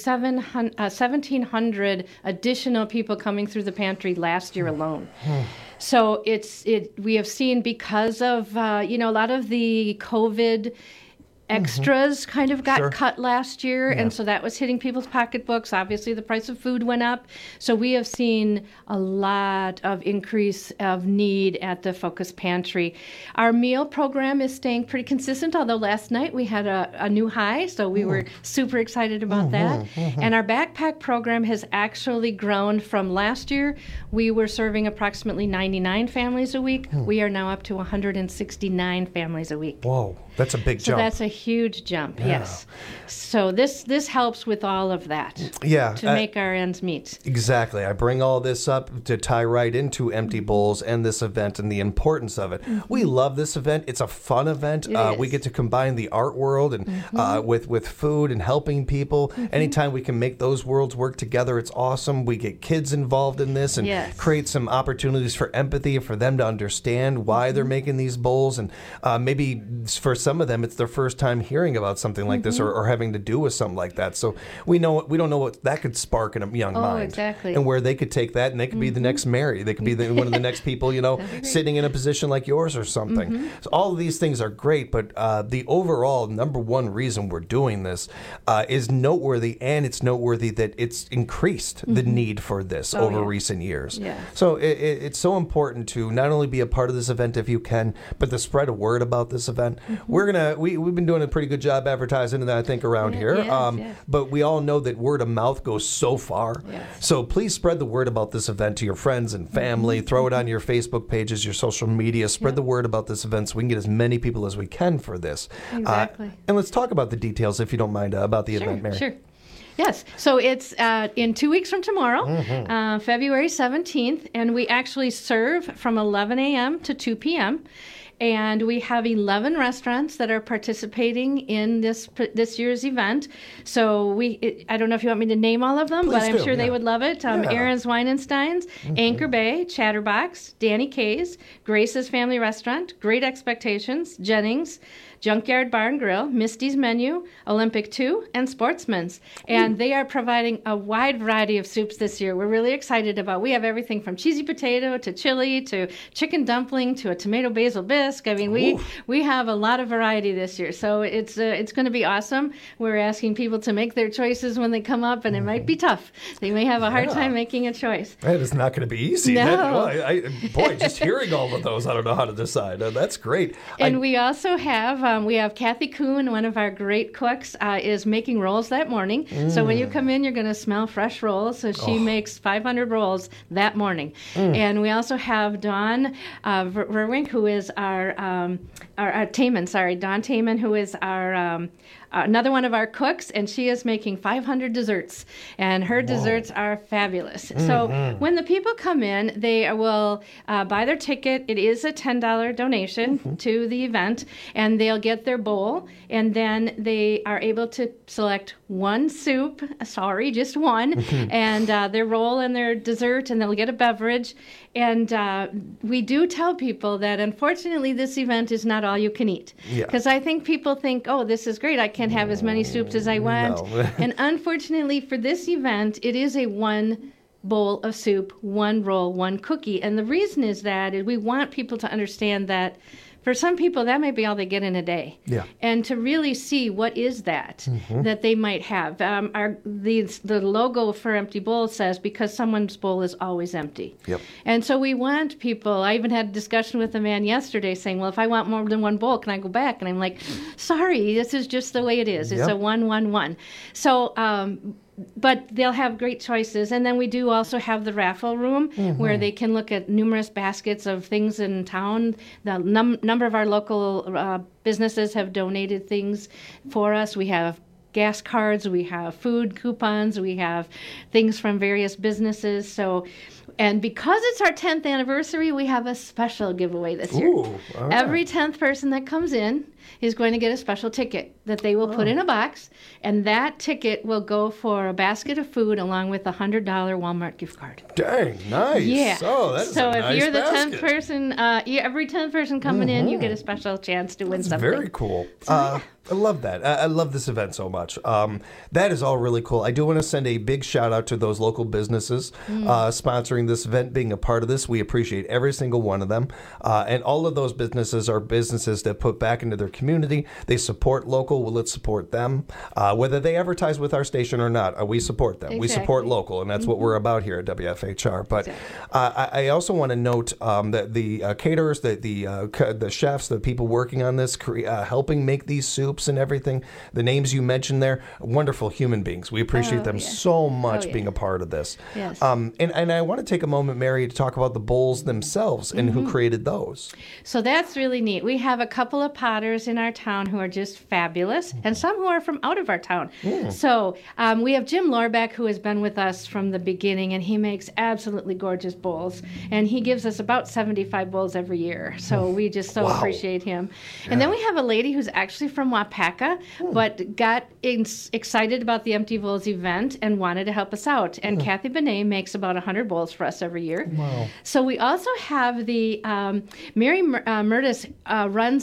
1,700 additional people coming through the pantry last year alone. So we have seen, because of a lot of the COVID extras kind of got cut last year, and so that was hitting people's pocketbooks. Obviously, the price of food went up, so we have seen a lot of increase of need at the Focus Pantry. Our meal program is staying pretty consistent, although last night we had a new high, so we were super excited about that. And our backpack program has actually grown from last year. We were serving approximately 99 families a week. We are now up to 169 families a week. Whoa, that's a big jump. So that's a huge jump, yes. So this helps with all of that to make our ends meet. Exactly. I bring all this up to tie right into Empty Bowls and this event and the importance of it. We love this event. It's a fun event. We get to combine the art world and with food and helping people. Anytime we can make those worlds work together, it's awesome. We get kids involved in this and create some opportunities for empathy, for them to understand why they're making these bowls. And maybe for some of them, it's their first time hearing about something like this or having to do with something like that. So we don't know what that could spark in a young mind. Exactly. And where they could take that, and they could be the next Mary. They could be one of the next people, sitting in a position like yours or something. So all of these things are great, but the overall number one reason we're doing this is noteworthy, and it's noteworthy that it's increased the need for this over recent years. So it's so important to not only be a part of this event if you can, but to spread a word about this event. We've been doing a pretty good job advertising that, I think, around here. But we all know that word of mouth goes so far. So please spread the word about this event to your friends and family. Throw it on your Facebook pages, your social media. Spread the word about this event so we can get as many people as we can for this. Exactly. And let's talk about the details, if you don't mind, about the event, Mary. Sure. Yes, so it's in 2 weeks from tomorrow, February 17th, and we actually serve from 11 a.m. to 2 p.m., and we have 11 restaurants that are participating in this year's event. So I don't know if you want me to name all of them, but I'm sure they would love it. Aaron's Wine and Steins, Anchor Bay, Chatterbox, Danny K's, Grace's Family Restaurant, Great Expectations, Jennings, Junkyard Bar and Grill, Misty's Menu, Olympic 2, and Sportsman's. And they are providing a wide variety of soups this year. We're really excited about. We have everything from cheesy potato to chili to chicken dumpling to a tomato basil bisque bisque. I mean, we have a lot of variety this year, so it's going to be awesome. We're asking people to make their choices when they come up, and it might be tough. They may have a hard time making a choice. That is not going to be easy. No. Boy, just hearing all of those, I don't know how to decide. That's great. And we also have Kathy Kuhn, one of our great cooks, is making rolls that morning. So when you come in, you're going to smell fresh rolls. So she makes 500 rolls that morning. And we also have Dawn Verwink, who is our Taman, Dawn Taman, who is our another one of our cooks, and she is making 500 desserts, and her desserts are fabulous. So when the people come in, they will buy their ticket. It is a $10 donation to the event, and they'll get their bowl, and then they are able to select one soup, just one, and their roll and their dessert, and they'll get a beverage. And we do tell people that, unfortunately, this event is not all you can eat. Because I think people think, oh, this is great. I can have as many soups as I want. And unfortunately, for this event, it is a one bowl of soup, one roll, one cookie. And the reason is that we want people to understand that for some people, that might be all they get in a day. And to really see what is that that they might have. The logo for Empty Bowl says, because someone's bowl is always empty. And so we want people, I even had a discussion with a man yesterday saying, well, if I want more than one bowl, can I go back? And I'm like, sorry, this is just the way it is. It's a 1-1-1. So, but they'll have great choices. And then we do also have the raffle room where they can look at numerous baskets of things in town. The number of our local businesses have donated things for us. We have gas cards, we have food coupons, we have things from various businesses. So, and because it's our 10th anniversary, we have a special giveaway this year. Every 10th person that comes in is going to get a special ticket that they will put in a box, and that ticket will go for a basket of food along with a $100 Walmart gift card. Dang, nice. Yeah. Oh, that is so a if nice you're the basket. 10th person, every 10th person coming in, you get a special chance to win something. Very cool. I love that. I love this event so much. That is all really cool. I do want to send a big shout out to those local businesses sponsoring this event, being a part of this. We appreciate every single one of them. And all of those businesses are businesses that put back into their community. They support local. Well, let's support them. Whether they advertise with our station or not, we support them. We support local, and that's what we're about here at WFHR. But I also want to note that the caterers, the chefs, the people working on this, helping make these soups and everything, the names you mentioned there, wonderful human beings. We appreciate them so much being a part of this. And I want to take a moment, Mary, to talk about the bowls themselves and who created those. So that's really neat. We have a couple of potters in our town who are just fabulous, and some who are from out of our town. So we have Jim Lorbeck, who has been with us from the beginning, and he makes absolutely gorgeous bowls, and he gives us about 75 bowls every year. So we just appreciate him. And then we have a lady who's actually from Wapaka, but got excited about the Empty Bowls event and wanted to help us out. And Kathy Benet makes about 100 bowls for us every year. So we also have the Mary Murtis runs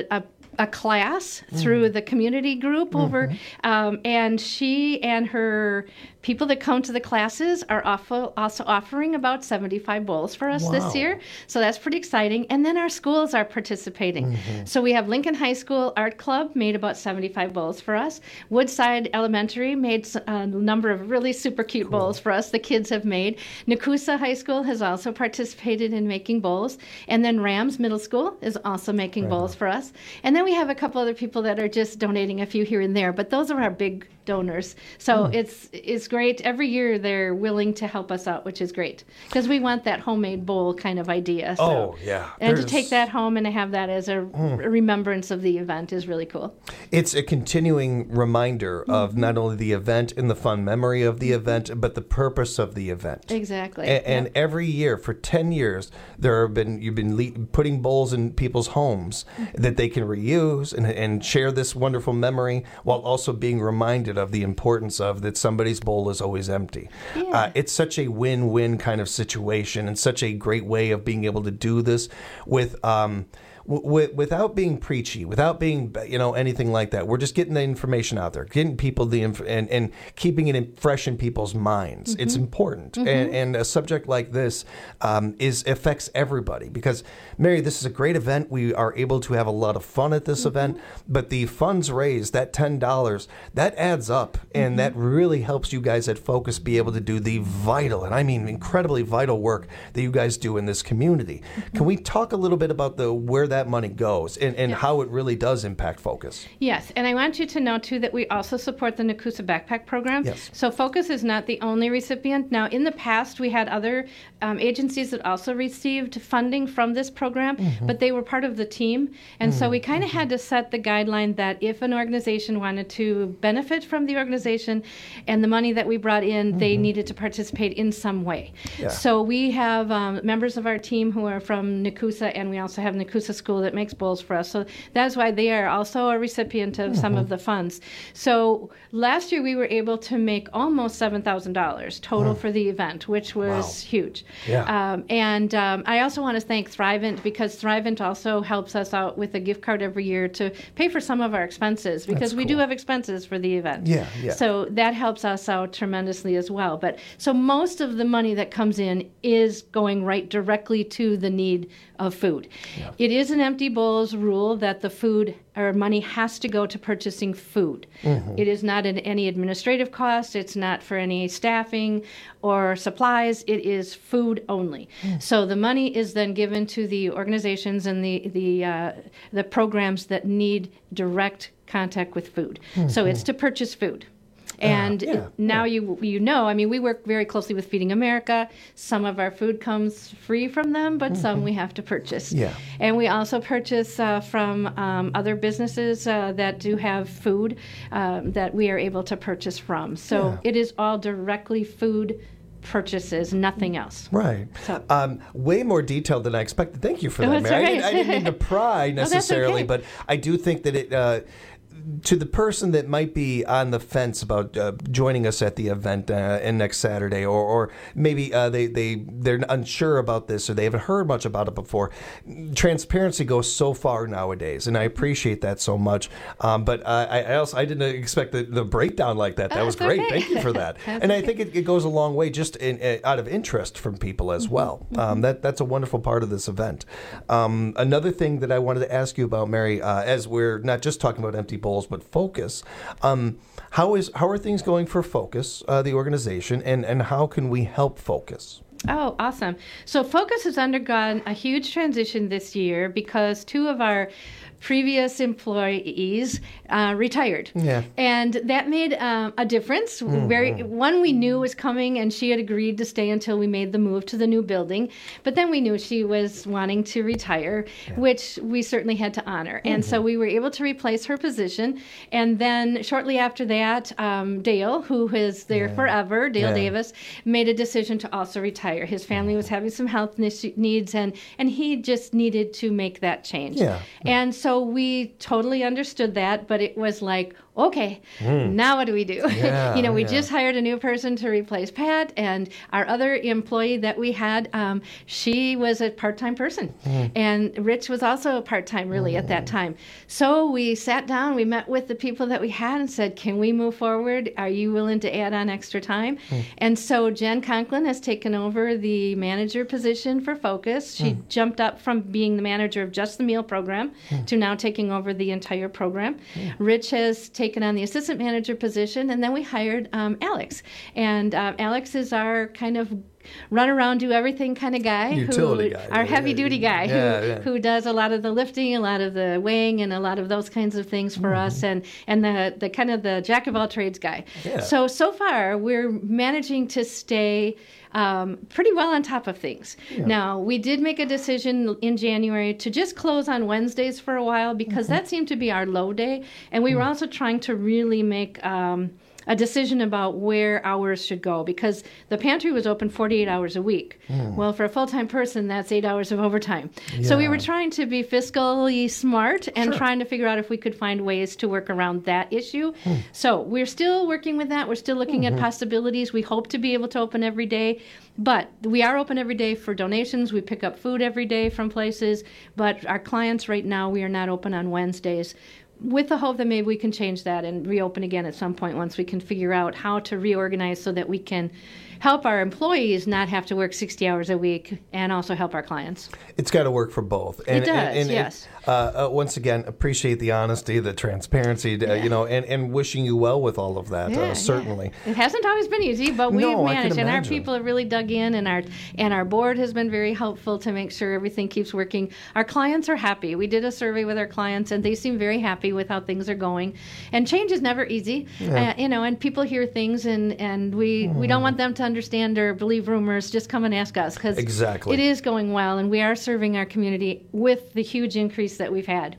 a class through the community group over, and she and her people that come to the classes are also offering about 75 bowls for us this year. So that's pretty exciting. And then our schools are participating. So we have Lincoln High School Art Club made about 75 bowls for us. Woodside Elementary made a number of really super cute bowls for us the kids have made. Nakusa High School has also participated in making bowls. And then Rams Middle School is also making bowls for us. And then we have a couple other people that are just donating a few here and there, but those are our big donors. So it's great. Every year they're willing to help us out, which is great, because we want that homemade bowl kind of idea. So, and to take that home and to have that as a remembrance of the event is really cool. It's a continuing reminder of not only the event and the fun memory of the event, but the purpose of the event. Exactly. And every year for 10 years, you've been putting bowls in people's homes that they can reuse and share this wonderful memory, while also being reminded of the importance of that somebody's bowl is always empty. It's such a win-win kind of situation, and such a great way of being able to do this with without being preachy, without being anything like that. We're just getting the information out there, getting people and keeping it fresh in people's minds. It's important, and a subject like this affects everybody because, Mary, this is a great event. We are able to have a lot of fun at this event, but the funds raised, that $10, that adds up, and that really helps you guys at Focus be able to do the vital, and I mean incredibly vital work that you guys do in this community. Can we talk a little bit about where that money goes and how it really does impact Focus? Yes, and I want you to know, too, that we also support the Nakusa Backpack Program. Yes. So Focus is not the only recipient. Now, in the past, we had other agencies that also received funding from this program, but they were part of the team. And so we kind of had to set the guideline that if an organization wanted to benefit from the organization and the money that we brought in, they needed to participate in some way. Yeah. So we have members of our team who are from Nakusa, and we also have Nakusa School that makes bowls for us. So that's why they are also a recipient of some of the funds. So last year we were able to make almost $7,000 total for the event, which was huge. Yeah. And I also want to thank Thrivent, because Thrivent also helps us out with a gift card every year to pay for some of our expenses, because we do have expenses for the event. Yeah. So that helps us out tremendously as well. But so most of the money that comes in is going right directly to the need of food. It is an Empty Bowls rule that the food or money has to go to purchasing food. It is not any administrative cost. It's not for any staffing or supplies. It is food only. So the money is then given to the organizations and the programs that need direct contact with food. So it's to purchase food. And now you know, I mean, we work very closely with Feeding America. Some of our food comes free from them, but some we have to purchase. Yeah. And we also purchase from other businesses that do have food that we are able to purchase from. So it is all directly food purchases, nothing else. Right. So. Way more detailed than I expected. Thank you for that, That's Mary. all right. I didn't mean to pry necessarily, but I do think that it... to the person that might be on the fence about joining us at the event next Saturday, or maybe they're unsure about this or they haven't heard much about it before, transparency goes so far nowadays, and I appreciate that so much. But I didn't expect the breakdown like that. That was great. Okay. Thank you for that. And I think it goes a long way just out of interest from people as well. That's a wonderful part of this event. Another thing that I wanted to ask you about, Mary, as we're not just talking about Empty Bowls, but Focus. How are things going for Focus, the organization, and how can we help Focus? Oh, awesome. So Focus has undergone a huge transition this year because two of our previous employees retired. Yeah. And that made a difference. One we knew was coming, and she had agreed to stay until we made the move to the new building. But then we knew she was wanting to retire, which we certainly had to honor. And so we were able to replace her position. And then shortly after that, Dale, who is there forever, Dale Davis, made a decision to also retire. His family was having some health needs, and he just needed to make that change. And so we totally understood that, but it was like, okay, now what do we do? We just hired a new person to replace Pat, and our other employee that we had, she was a part-time person. And Rich was also part-time really at that time. So we sat down, we met with the people that we had and said, can we move forward? Are you willing to add on extra time? And so Jen Conklin has taken over the manager position for Focus. She jumped up from being the manager of just the meal program to now taking over the entire program. Rich has taken on the assistant manager position, and then we hired Alex. And Alex is our kind of run around, do everything kind of guy. Utility guy. Our heavy duty guy who does a lot of the lifting, a lot of the weighing, and a lot of those kinds of things for us, and the kind of the jack of all trades guy. So far we're managing to stay pretty well on top of things. Now, we did make a decision in January to just close on Wednesdays for a while because that seemed to be our low day, and we were also trying to really make a decision about where hours should go, because the pantry was open 48 hours a week. Well, for a full-time person, that's 8 hours of overtime. So we were trying to be fiscally smart and trying to figure out if we could find ways to work around that issue. So we're still working with that. We're still looking at possibilities. We hope to be able to open every day, but we are open every day for donations. We pick up food every day from places, but our clients right now, we are not open on Wednesdays, with the hope that maybe we can change that and reopen again at some point once we can figure out how to reorganize so that we can help our employees not have to work 60 hours a week and also help our clients. It's got to work for both. It does, yes. Once again, appreciate the honesty, the transparency, and wishing you well with all of that, certainly. It hasn't always been easy, but we've managed, and our people have really dug in, and our board has been very helpful to make sure everything keeps working. Our clients are happy. We did a survey with our clients, and they seem very happy with how things are going. And change is never easy, and people hear things, and we don't want them to understand or believe rumors. Just come and ask us, because it is going well, and we are serving our community with the huge increase that we've had.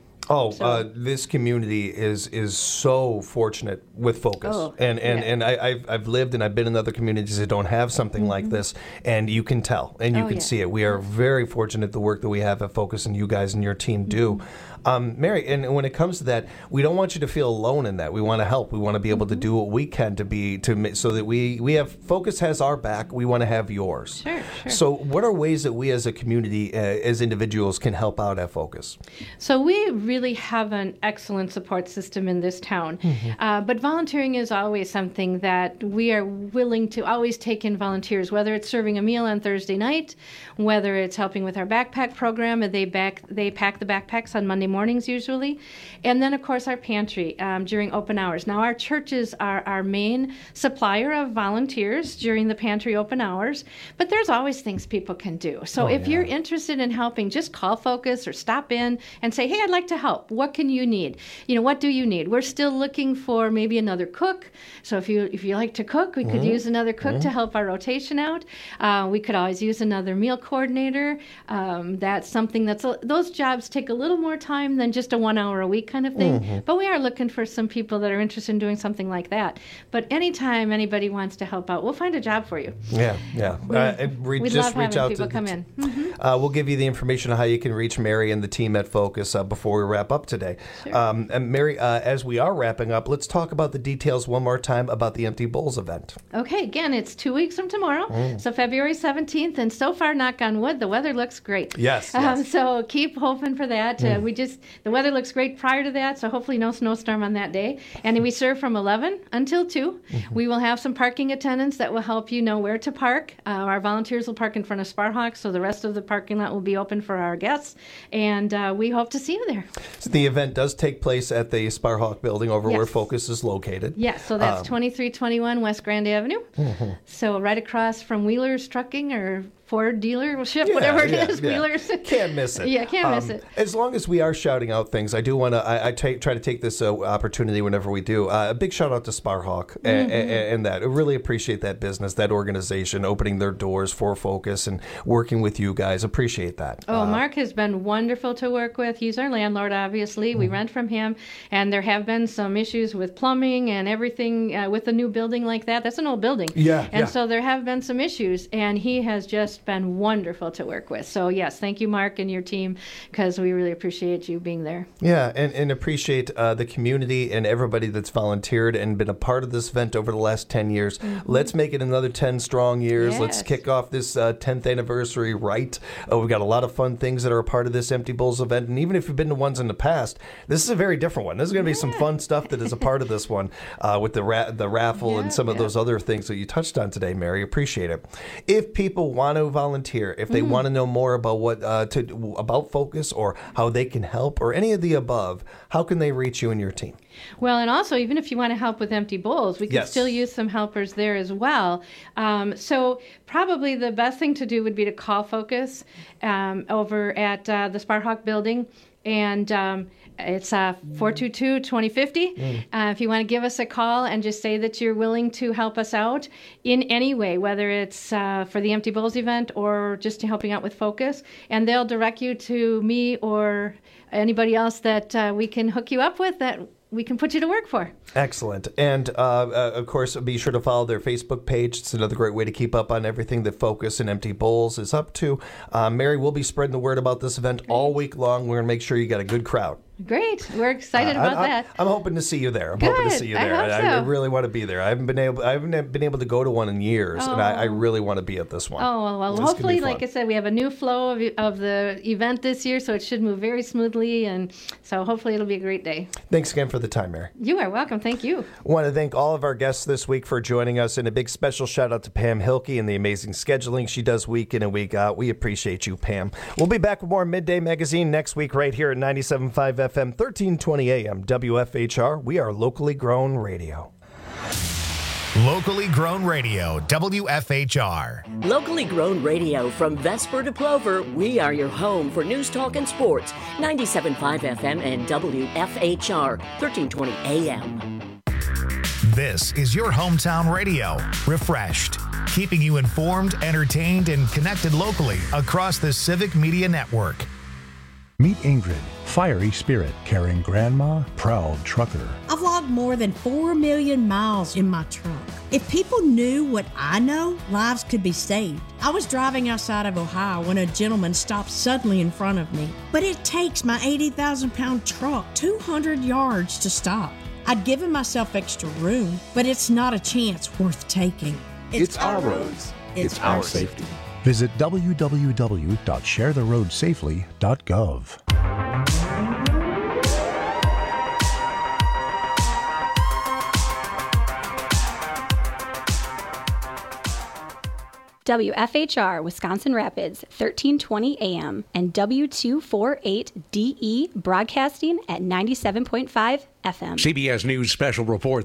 This community is so fortunate with Focus, and I've lived and I've been in other communities that don't have something like this, and you can tell and you can see it. We are very fortunate the work that we have at Focus and you guys and your team do. Mary, and when it comes to that, we don't want you to feel alone in that. We want to help. We want to be able to do what we can so that we have Focus has our back. We want to have yours. Sure. So what are ways that we as a community, as individuals, can help out at Focus? So we really have an excellent support system in this town. But volunteering is always something that we are willing to always take in volunteers, whether it's serving a meal on Thursday night, whether it's helping with our backpack program, and they pack the backpacks on Monday mornings usually. And then, of course, our pantry during open hours. Now, our churches are our main supplier of volunteers during the pantry open hours, but there's always things people can do. So if you're interested in helping, just call Focus or stop in and say, hey, I'd like to help. What can you need? What do you need? We're still looking for maybe another cook. So if you like to cook, we could use another cook to help our rotation out. We could always use another meal coordinator. That's something those jobs take a little more time than just a 1 hour a week kind of thing. But we are looking for some people that are interested in doing something like that. But anytime anybody wants to help out, we'll find a job for you. We love reach having out people to come in. We'll give you the information on how you can reach Mary and the team at Focus before we wrap up today. And Mary, as we are wrapping up, let's talk about the details one more time about the Empty Bowls event. Okay, again, it's 2 weeks from tomorrow, so February 17th, and so far, knock on wood, the weather looks great. Yes. So keep hoping for that. The weather looks great prior to that, so hopefully no snowstorm on that day. And we serve from 11 until 2. We will have some parking attendants that will help you know where to park. Our volunteers will park in front of Sparhawk, so the rest of the parking lot will be open for our guests, and we hope to see you there. So the event does take place at the Sparhawk building over where Focus is located. Yes, so that's 2321 West Grand Avenue. So right across from Wheeler's Trucking or Ford dealership, whatever it is, Wheelers. Can't miss it. Can't miss it. As long as we are shouting out things, I do want to, I try to take this opportunity whenever we do. A big shout out to Sparhawk and that. I really appreciate that business, that organization, opening their doors for Focus and working with you guys. Appreciate that. Mark has been wonderful to work with. He's our landlord, obviously. We rent from him, and there have been some issues with plumbing and everything with a new building like that. That's an old building. So there have been some issues, and he has just been wonderful to work with. So yes, thank you, Mark, and your team, because we really appreciate you being there. And appreciate the community and everybody that's volunteered and been a part of this event over the last 10 years. Let's make it another 10 strong years. Yes. Let's kick off this 10th anniversary right. We've got a lot of fun things that are a part of this Empty Bowls event, and even if you've been to ones in the past, this is a very different one. There's going to be some fun stuff that is a part of this one with the raffle and some of those other things that you touched on today, Mary. Appreciate it. If people want to volunteer, if they want to know more about about Focus or how they can help or any of the above, how can they reach you and your team? Well, and also, even if you want to help with Empty Bowls, we can still use some helpers there as well. So probably the best thing to do would be to call Focus over at the Sparhawk building, and it's 422-2050. If you want to give us a call and just say that you're willing to help us out in any way, whether it's for the Empty Bowls event or just to helping out with Focus, and they'll direct you to me or anybody else that we can hook you up with that we can put you to work for. Excellent. And, of course, be sure to follow their Facebook page. It's another great way to keep up on everything that Focus and Empty Bowls is up to. Mary, we'll be spreading the word about this event all week long. We're going to make sure you got a good crowd. Great. We're excited about that. I'm hoping to see you there. I really want to be there. I haven't been able to go to one in years, and I really want to be at this one. Oh, well, hopefully, like I said, we have a new flow of the event this year, so it should move very smoothly, and so hopefully it'll be a great day. Thanks again for the time, Mary. You are welcome. Thank you. I want to thank all of our guests this week for joining us, and a big special shout out to Pam Hilke and the amazing scheduling she does week in and week out. We appreciate you, Pam. We'll be back with more Midday Magazine next week right here at 97.5 FM, 1320 AM, WFHR. We are locally grown radio. Locally grown radio, WFHR. Locally grown radio from Vesper to Plover, we are your home for news, talk, and sports. 97.5 FM and WFHR, 1320 AM. This is your hometown radio, refreshed, keeping you informed, entertained, and connected locally across the Civic Media Network. Meet Ingrid, fiery spirit, caring grandma, proud trucker. I've logged more than 4 million miles in my truck. If people knew what I know, lives could be saved. I was driving outside of Ohio when a gentleman stopped suddenly in front of me. But it takes my 80,000-pound truck 200 yards to stop. I'd given myself extra room, but it's not a chance worth taking. It's our roads. It's our safety. Visit www.sharetheroadsafely.gov. WFHR Wisconsin Rapids, 1320 AM, and W248DE broadcasting at 97.5 FM. CBS News Special Report.